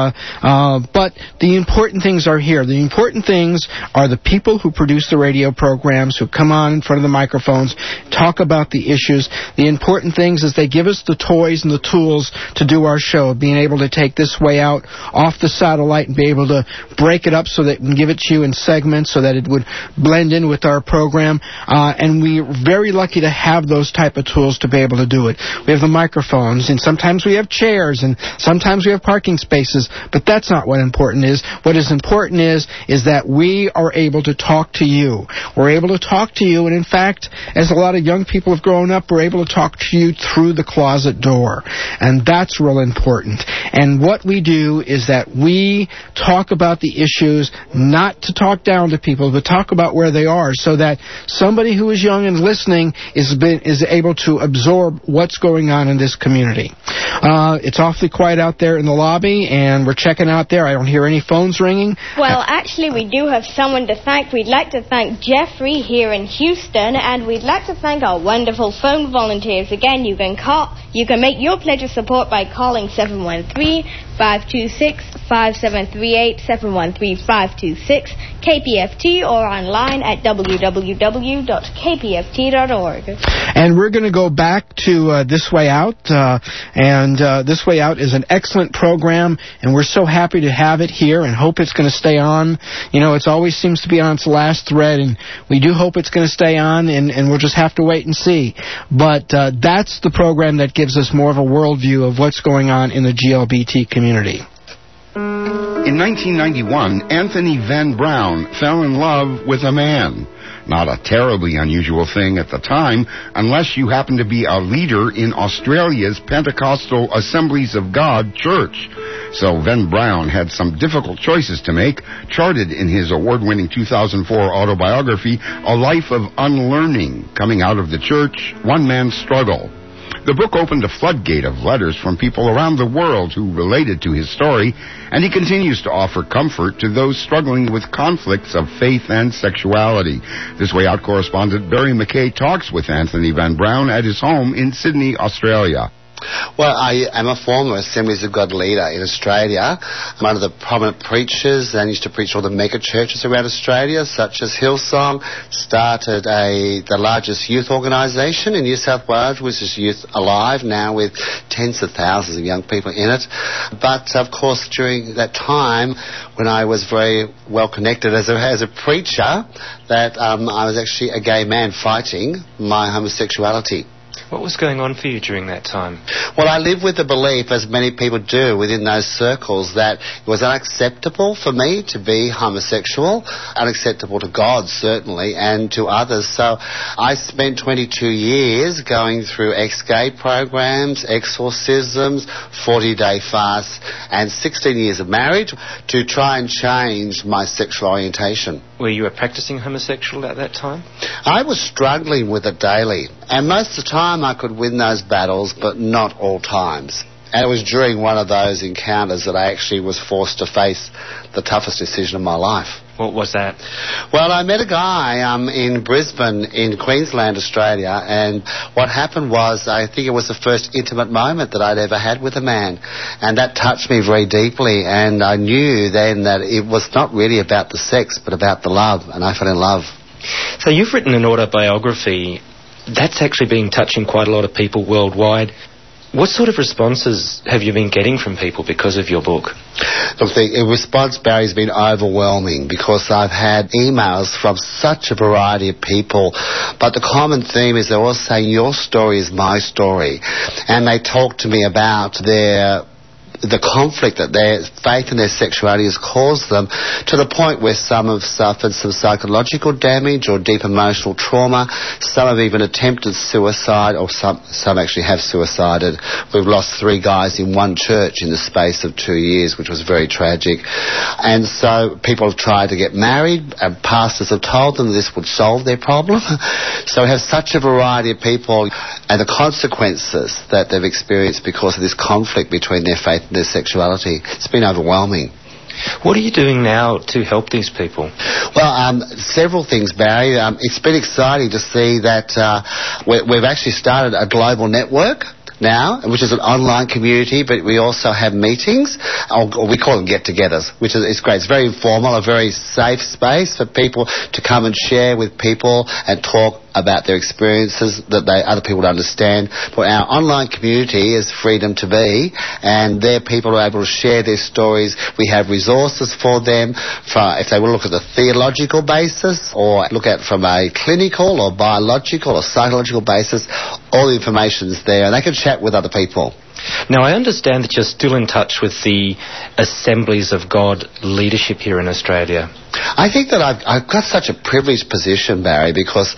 But the important things are here. The important things are the people who produce the radio programs, who come on in front of the microphones, talk about the issues. The important things is they give us the toys and the tools to do our show, being able to take This Way Out off the satellite and be able to break it up so that we can give it to you in segments so that it would blend in with our program. And we're very lucky to have those type of tools to be able to do it. We have the microphones, and sometimes we have chairs, and sometimes we have parking spaces, but that's not what important is. What is important is that we are able to talk to you. We're able to talk to you, and in fact, as a lot of young people have grown up, we're able to talk to you through the closet door. And that's real important. And what we do is that we talk about the issues, not to talk down to people, but talk about where they are, so that somebody who is young and listening is able to absorb what's going on in this community. It's awfully quiet out there in the lobby, and we're checking out there. I don't hear any phones ringing. Well, actually, we do have someone to thank. We'd like to thank Jeffrey here in Houston, and we'd like to thank our wonderful phone volunteers. Again, you can make your pledge of support by calling 713-526-5738, 713-526-KPFT, or online at www.kpft.org. And we're going to go back to This Way Out, and This Way Out is an excellent program, and we're so happy to have it here and hope it's going to stay on. You know, it always seems to be on its last thread, and we do hope it's going to stay on, and we'll just have to wait and see. But that's the program that gives us more of a worldview of what's going on in the GLBT community. In 1991, Anthony Van Brown fell in love with a man. Not a terribly unusual thing at the time, unless you happen to be a leader in Australia's Pentecostal Assemblies of God Church. So Van Brown had some difficult choices to make, charted in his award-winning 2004 autobiography, A Life of Unlearning, Coming Out of the Church, One Man's Struggle. The book opened a floodgate of letters from people around the world who related to his story, and he continues to offer comfort to those struggling with conflicts of faith and sexuality. This Way Out correspondent Barry McKay talks with Anthony Van Brown at his home in Sydney, Australia. Well, I am a former Assemblies of God leader in Australia. I'm one of the prominent preachers and used to preach all the mega churches around Australia, such as Hillsong. Started the largest youth organisation in New South Wales, which is Youth Alive, now with tens of thousands of young people in it. But, of course, during that time, when I was very well connected as a preacher, that I was actually a gay man fighting my homosexuality. What was going on for you during that time? Well, I lived with the belief, as many people do within those circles, that it was unacceptable for me to be homosexual, unacceptable to God, certainly, and to others. So I spent 22 years going through ex-gay programs, exorcisms, 40-day fasts, and 16 years of marriage to try and change my sexual orientation. Were you a practicing homosexual at that time? I was struggling with it daily, and most of the time I could win those battles, but not all times. And it was during one of those encounters that I actually was forced to face the toughest decision of my life. What was that? Well, I met a guy in Brisbane in Queensland, Australia, and what happened was, I think it was the first intimate moment that I'd ever had with a man, and that touched me very deeply, and I knew then that it was not really about the sex, but about the love, and I fell in love. So you've written an autobiography. That's actually been touching quite a lot of people worldwide. What sort of responses have you been getting from people because of your book? Look, the response, Barry, has been overwhelming because I've had emails from such a variety of people, but the common theme is they're all saying your story is my story, and they talk to me about the conflict that their faith and their sexuality has caused them, to the point where some have suffered some psychological damage or deep emotional trauma. Some have even attempted suicide, or some actually have suicided. We've lost 3 guys in one church in the space of 2 years, which was very tragic. And so people have tried to get married, and pastors have told them this would solve their problem. So we have such a variety of people, and the consequences that they've experienced because of this conflict between their faith and their sexuality. It's been overwhelming. What are you doing now to help these people? Well, several things, Barry. It's been exciting to see that we've actually started a global network now, which is an online community, but we also have meetings, or we call them get-togethers, which is great. It's very informal, a very safe space for people to come and share with people and talk about their experiences that other people don't understand. But our online community is Freedom to Be, and there people are able to share their stories. We have resources for them, if they will look at the theological basis, or look at from a clinical or biological or psychological basis. All the information's there, and they can chat with other people. Now, I understand that you're still in touch with the Assemblies of God leadership here in Australia. I think that I've got such a privileged position, Barry, because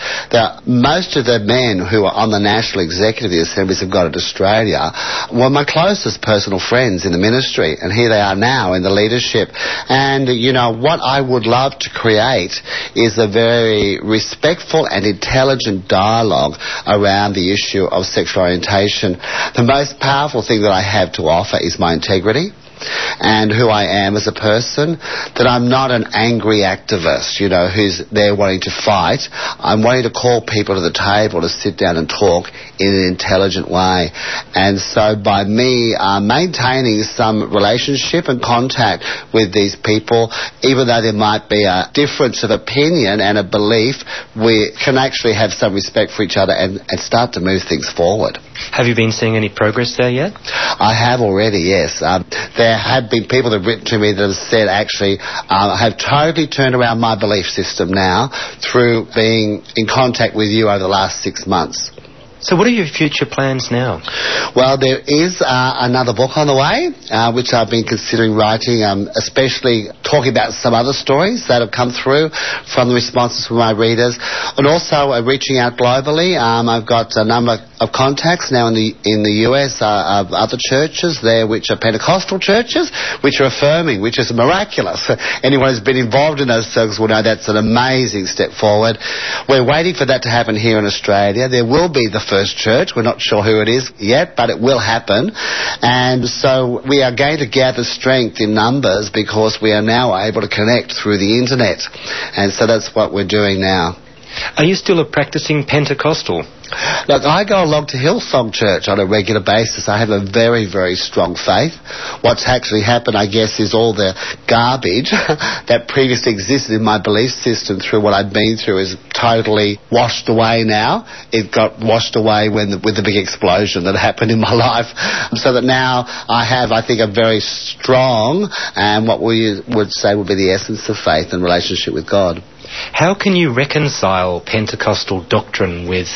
most of the men who are on the national executive of the Assemblies of God in Australia were my closest personal friends in the ministry, and here they are now in the leadership. And, you know, what I would love to create is a very respectful and intelligent dialogue around the issue of sexual orientation. The most powerful thing that I have to offer is my integrity and who I am as a person, that I'm not an angry activist, you know, who's there wanting to fight. I'm wanting to call people to the table to sit down and talk in an intelligent way. And so by me maintaining some relationship and contact with these people, even though there might be a difference of opinion and a belief, we can actually have some respect for each other and start to move things forward. Have you been seeing any progress there yet? I have already, yes. There have been people that have written to me that have said, actually, I have totally turned around my belief system now through being in contact with you over the last 6 months. So what are your future plans now? Well, there is another book on the way, which I've been considering writing, especially talking about some other stories that have come through from the responses from my readers, and also reaching out globally. I've got a number of contacts now in the US of other churches there, which are Pentecostal churches, which are affirming, which is miraculous. Anyone who's been involved in those circles will know that's an amazing step forward. We're waiting for that to happen here in Australia. There will be the first church. We're not sure who it is yet, but it will happen. And so we are going to gather strength in numbers because we are now able to connect through the internet. And so that's what we're doing now. Are you still a practicing Pentecostal? Look, I go along to Hillsong Church on a regular basis. I have a very, very strong faith. What's actually happened, I guess, is all the garbage that previously existed in my belief system through what I've been through is totally washed away now. It got washed away with the big explosion that happened in my life. So that now I have, I think, a very strong and what we would say would be the essence of faith and relationship with God. How can you reconcile Pentecostal doctrine with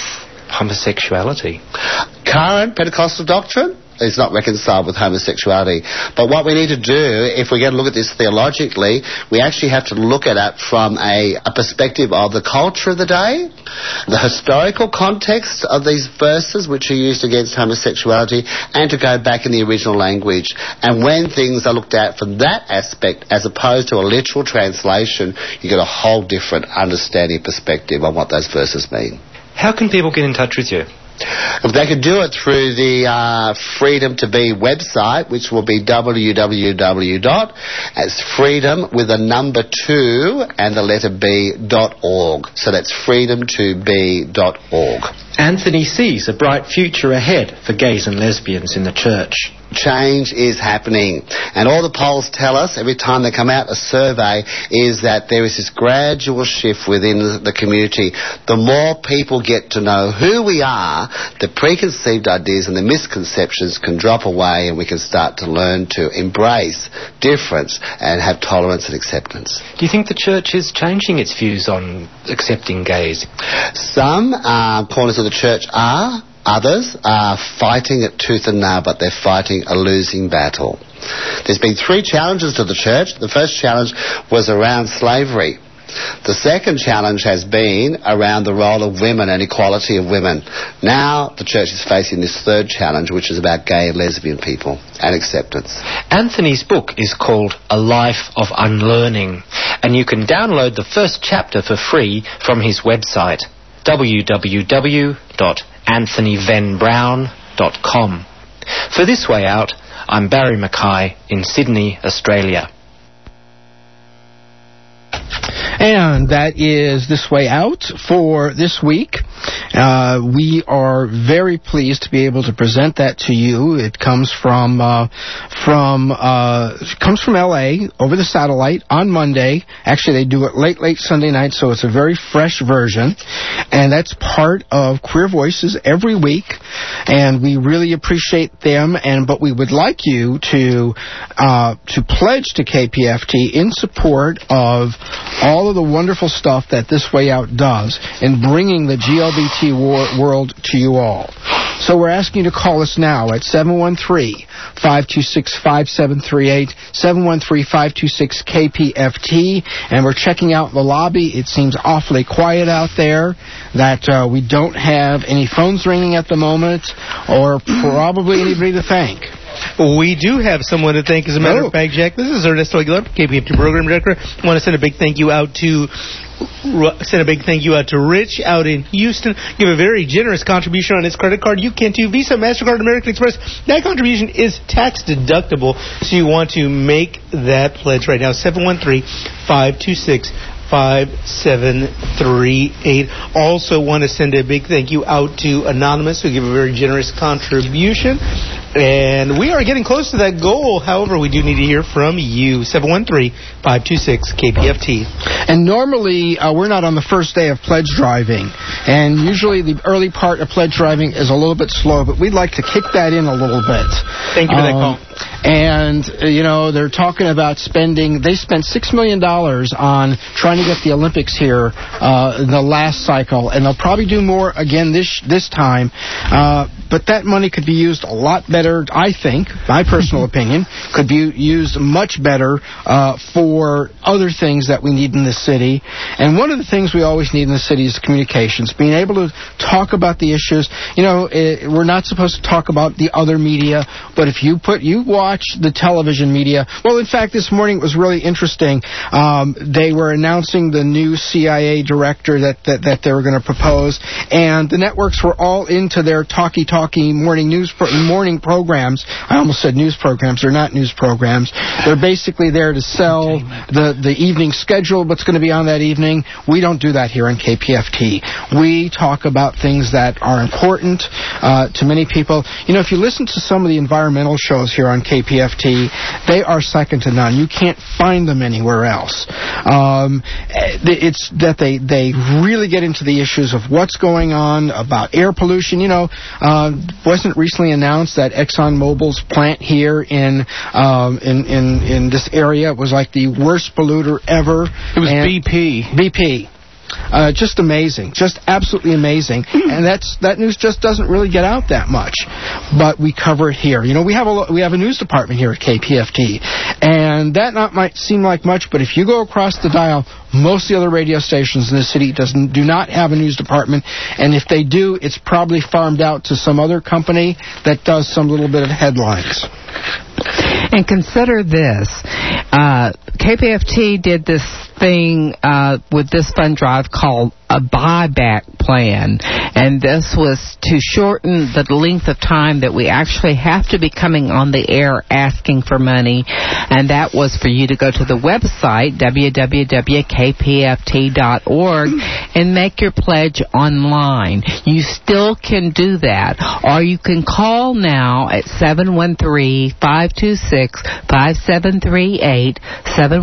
homosexuality? Current Pentecostal doctrine is not reconciled with homosexuality. But what we need to do, if we're going to look at this theologically, we actually have to look at it from a perspective of the culture of the day, the historical context of these verses which are used against homosexuality, and to go back in the original language. And when things are looked at from that aspect, as opposed to a literal translation, you get a whole different understanding perspective on what those verses mean. How can people get in touch with you? If they could do it through the Freedom to Be website, which will be www.freedom2 So that's freedom2be.org. Anthony sees a bright future ahead for gays and lesbians in the church. Change is happening, and all the polls tell us every time they come out, a survey, is that there is this gradual shift within the community. The more people get to know who we are, the preconceived ideas and the misconceptions can drop away, and we can start to learn to embrace difference and have tolerance and acceptance. Do you think the church is changing its views on accepting gays? Some corners of the church are. Others are fighting it tooth and nail, but they're fighting a losing battle. There's been 3 challenges to the church. The first challenge was around slavery. The second challenge has been around the role of women and equality of women. Now the church is facing this third challenge, which is about gay and lesbian people and acceptance. Anthony's book is called A Life of Unlearning, and you can download the first chapter for free from his website, www.anthonyvenbrown.com. For This Way Out, I'm Barry Mackay in Sydney, Australia. And that is This Way Out for this week. We are very pleased to be able to present that to you. It comes from LA over the satellite on Monday. Actually, they do it late Sunday night, so it's a very fresh version. And that's part of Queer Voices every week. And we really appreciate them. But we would like you to pledge to KPFT in support of all of the wonderful stuff that This Way Out does in bringing the GLBT world to you all. So we're asking you to call us now at 713-526-5738, 713-526-KPFT, and we're checking out the lobby. It seems awfully quiet out there, that we don't have any phones ringing at the moment, or probably anybody to thank. We do have someone to thank, as a matter of fact, Jack. This is Ernesto Aguilar, KPFT Program Director. I want to send a big thank you out to Rich out in Houston. Give a very generous contribution on his credit card. You can too. Visa, MasterCard, American Express. That contribution is tax deductible, so you want to make that pledge right now. 713-526-5738. Also want to send a big thank you out to Anonymous, who give a very generous contribution. And we are getting close to that goal. However, we do need to hear from you. 713-526-KPFT. And normally, we're not on the first day of pledge driving. And usually the early part of pledge driving is a little bit slow, but we'd like to kick that in a little bit. Thank you for that call. And, they're talking about they spent $6 million on trying to get the Olympics here the last cycle, and they'll probably do more again this time. But that money could be used a lot better, I think, my personal opinion, could be used much better for other things that we need in the city. And one of the things we always need in the city is communications, being able to talk about the issues. We're not supposed to talk about the other media, but if you watch the television media, well, in fact, this morning it was really interesting. They were announcing the new CIA director that they were going to propose, and the networks were all into their talkie morning programs. I almost said news programs. They're not news programs. They're basically there to sell the evening schedule, what's going to be on that evening. We don't do that here in KPFT. We talk about things that are important to many people. If you listen to some of the environmental shows here on KPFT, they are second to none. You can't find them anywhere else. It's that they really get into the issues of what's going on about air pollution. Wasn't recently announced that ExxonMobil's plant here in this area was like the worst polluter ever. It was BP. Just amazing. Just absolutely amazing. And that news just doesn't really get out that much. But we cover it here. You know, we have a news department here at KPFT. And that might seem like much, but if you go across the dial, most of the other radio stations in the city do not have a news department. And if they do, it's probably farmed out to some other company that does some little bit of headlines. And consider this. KPFT did this thing with this fund drive called a buyback plan, and this was to shorten the length of time that we actually have to be coming on the air asking for money, and that was for you to go to the website www.kpft.org and make your pledge online. You still can do that, or you can call now at 713-526-5738,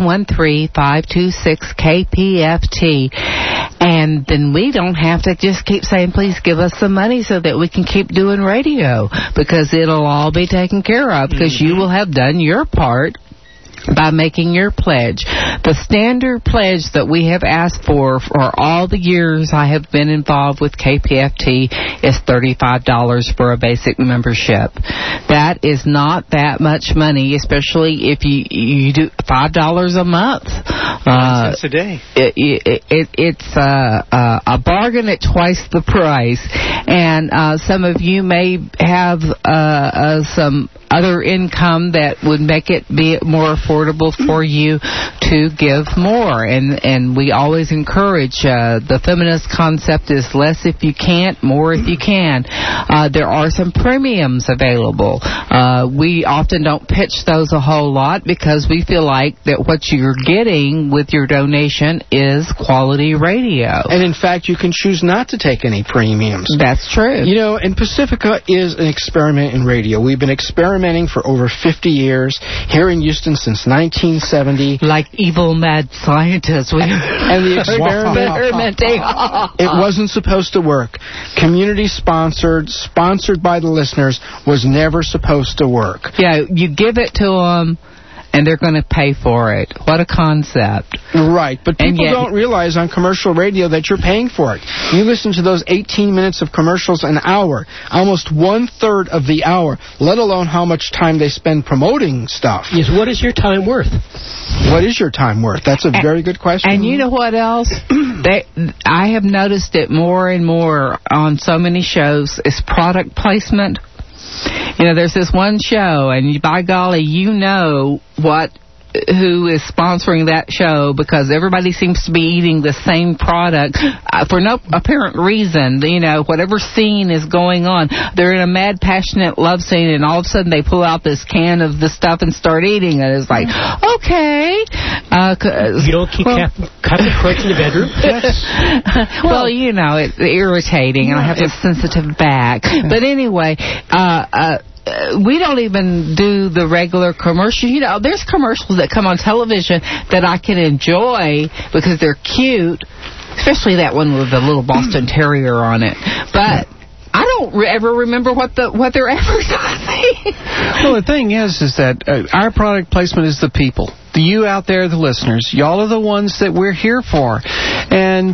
713-526-KPFT, and then we don't have to just keep saying, please give us some money so that we can keep doing radio, because it'll all be taken care of, because you will have done your part by making your pledge. The standard pledge that we have asked for all the years I have been involved with KPFT is $35 for a basic membership. That is not that much money, especially if you do $5 a month. 9 cents a day. It's a bargain at twice the price. And some of you may have some other income that would make it be more affordable for you to give more. And we always encourage, the feminist concept is less if you can't, more if you can. There are some premiums available. We often don't pitch those a whole lot because we feel like that what you're getting with your donation is quality radio. And in fact, you can choose not to take any premiums. That's true. You know, and Pacifica is an experiment in radio. We've been experimenting for over 50 years here in Houston since 1970. Like evil mad scientists. And the experiment, it wasn't supposed to work. Community sponsored by the listeners, was never supposed to work. Yeah, you give it to them, and they're going to pay for it. What a concept. Right, but people don't realize on commercial radio that you're paying for it. You listen to those 18 minutes of commercials an hour, almost 1/3 of the hour, let alone how much time they spend promoting stuff. Yes, what is your time worth? What is your time worth? That's a very good question. And you know what else? I have noticed it more and more on so many shows, is product placement. You know, there's this one show, and by golly, you know who is sponsoring that show, because everybody seems to be eating the same product for no apparent reason. You know, whatever scene is going on, they're in a mad, passionate love scene, and all of a sudden they pull out this can of the stuff and start eating it. It's like, okay. You don't keep Captain Crunch in the bedroom? Well, you know, it's irritating, and I have a sensitive back. But anyway, we don't even do the regular commercials. You know, there's commercials that come on television that I can enjoy because they're cute, especially that one with the little Boston Terrier on it. But I don't ever remember what they're advertising. Well, the thing is that our product placement is the people. You out there, the listeners, y'all are the ones that we're here for. And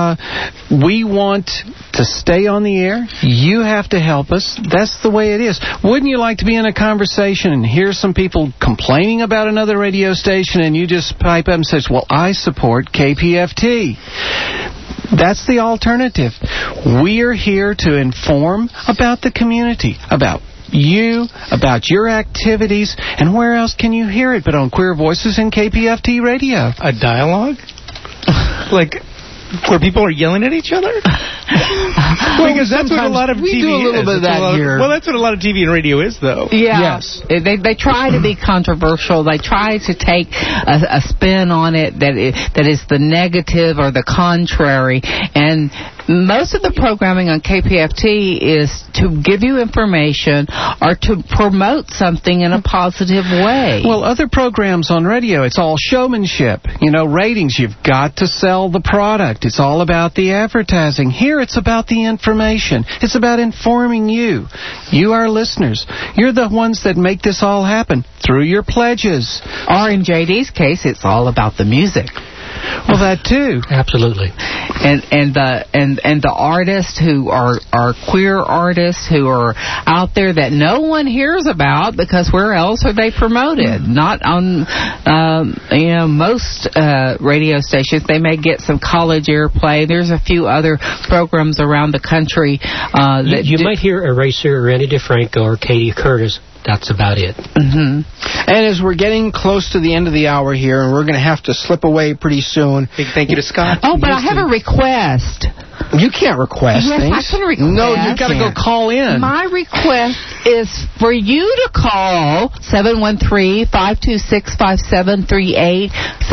we want to stay on the air. You have to help us. That's the way it is. Wouldn't you like to be in a conversation and hear some people complaining about another radio station, and you just pipe up and say, well, I support KPFT. That's the alternative. We are here to inform about the community, about you, about your activities, and where else can you hear it but on Queer Voices and KPFT Radio? A dialogue? Like, where people are yelling at each other? Because that's what a lot of TV is. We do a little bit of that here. Well, that's what a lot of TV and radio is, though. Yeah. Yes. They try to be controversial. They try to take a spin on it that is the negative or the contrary. And most of the programming on KPFT is to give you information or to promote something in a positive way. Well, other programs on radio, it's all showmanship. You know, ratings, you've got to sell the product. It's all about the advertising. Here, it's about the information. It's about informing you. You, our listeners. You're the ones that make this all happen through your pledges. Or in JD's case, it's all about the music. Well, that too. Absolutely. And the artists who are queer artists who are out there that no one hears about, because where else are they promoted? Not on most radio stations. They may get some college airplay. There's a few other programs around the country that you might hear Eraser or Randy DeFranco or Katie Curtis. That's about it. Mm-hmm. And as we're getting close to the end of the hour here, and we're going to have to slip away pretty soon. Big thank you to Scott. Oh, but I have a request. You can't request yes, things. I can request. No, you've got to go call in. My request is for you to call 713-526-5738,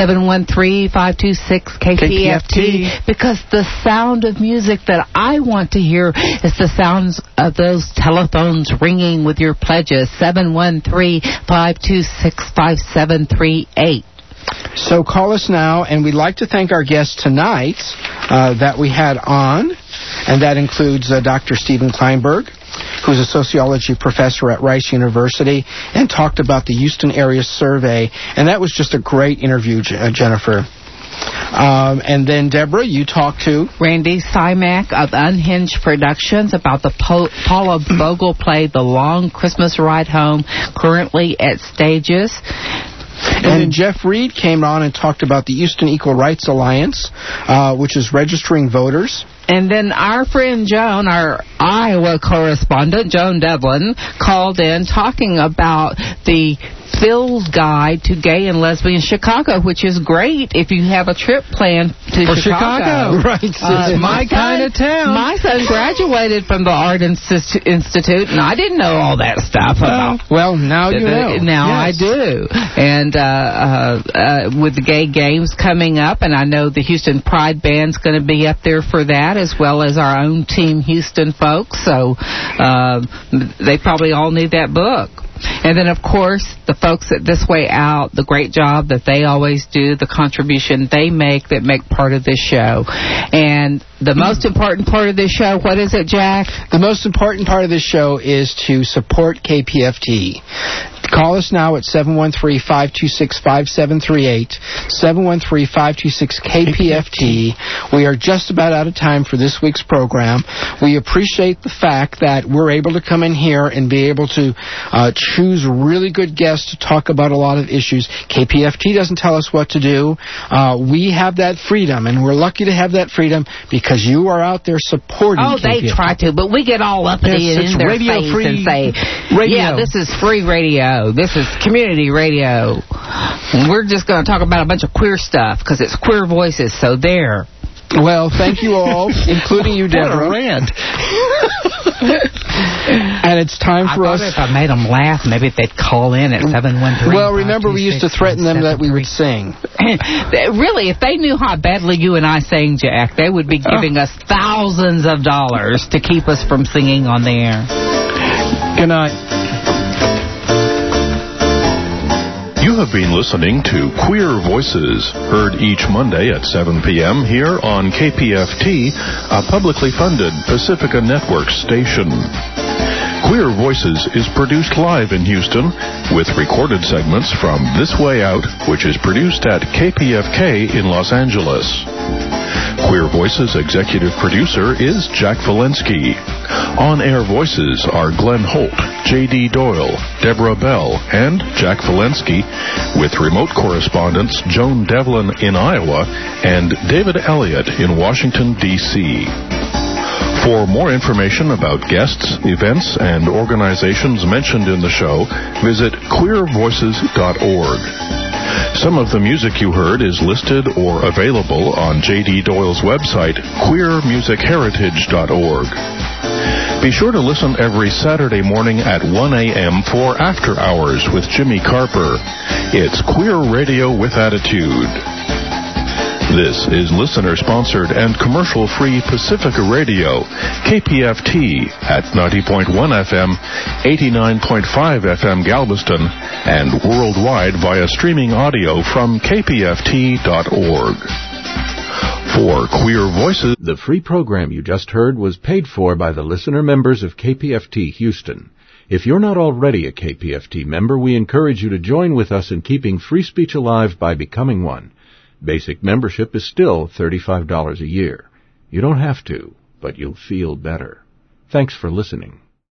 713-526-KPFT, because the sound of music that I want to hear is the sounds of those telephones ringing with your pledges, 713-526-5738. So call us now, and we'd like to thank our guests tonight that we had on, and that includes Dr. Stephen Kleinberg, who's a sociology professor at Rice University, and talked about the Houston Area Survey, and that was just a great interview, Jennifer. And then, Deborah, you talked to Randy Simak of Unhinged Productions about the Paula Vogel play The Long Christmas Ride Home, currently at Stages. And then Jeff Reed came on and talked about the Houston Equal Rights Alliance, which is registering voters. And then our friend Joan, our Iowa correspondent, Joan Devlin, called in talking about the Field Guide to Gay and Lesbian Chicago, which is great if you have a trip planned to Chicago. Right. It's my kind of town. My son graduated from the Art Institute, and I didn't know all that stuff about. Well, now you know. Now yes. I do. And with the gay games coming up, and I know the Houston Pride Band's going to be up there for that, as well as our own Team Houston folks. So they probably all need that book. And then, of course, the folks at This Way Out, the great job that they always do, the contribution they make that make part of this show. And the most important part of this show, what is it, Jack? The most important part of this show is to support KPFT. Call us now at 713-526-5738, 713-526-KPFT. We are just about out of time for this week's program. We appreciate the fact that we're able to come in here and be able to choose really good guests to talk about a lot of issues. KPFT doesn't tell us what to do. We have that freedom, and we're lucky to have that freedom because you are out there supporting KPFT. They try to, but we get all uppity in their face and say, yeah, this is free radio. This is community radio. And we're just going to talk about a bunch of queer stuff because it's Queer Voices, so there. Well, thank you all, including you, Deborah. What a rant. And it's time for us. If I made them laugh, maybe they'd call in at 713. Well, remember, we used to threaten them that we would sing. Really, if they knew how badly you and I sang, Jack, they would be giving us thousands of dollars to keep us from singing on the air. Good night. You have been listening to Queer Voices, heard each Monday at 7 p.m. here on KPFT, a publicly funded Pacifica Network station. Queer Voices is produced live in Houston with recorded segments from This Way Out, which is produced at KPFK in Los Angeles. Queer Voices executive producer is Jack Valensky. On-air voices are Glenn Holt, J.D. Doyle, Deborah Bell, and Jack Valensky, with remote correspondents Joan Devlin in Iowa and David Elliott in Washington, D.C. For more information about guests, events, and organizations mentioned in the show, visit queervoices.org. Some of the music you heard is listed or available on J.D. Doyle's website, queermusicheritage.org. Be sure to listen every Saturday morning at 1 a.m. for After Hours with Jimmy Carper. It's Queer Radio with Attitude. This is listener-sponsored and commercial-free Pacifica Radio, KPFT, at 90.1 FM, 89.5 FM Galveston, and worldwide via streaming audio from kpft.org. For Queer Voices... The free program you just heard was paid for by the listener members of KPFT Houston. If you're not already a KPFT member, we encourage you to join with us in keeping free speech alive by becoming one. Basic membership is still $35 a year. You don't have to, but you'll feel better. Thanks for listening.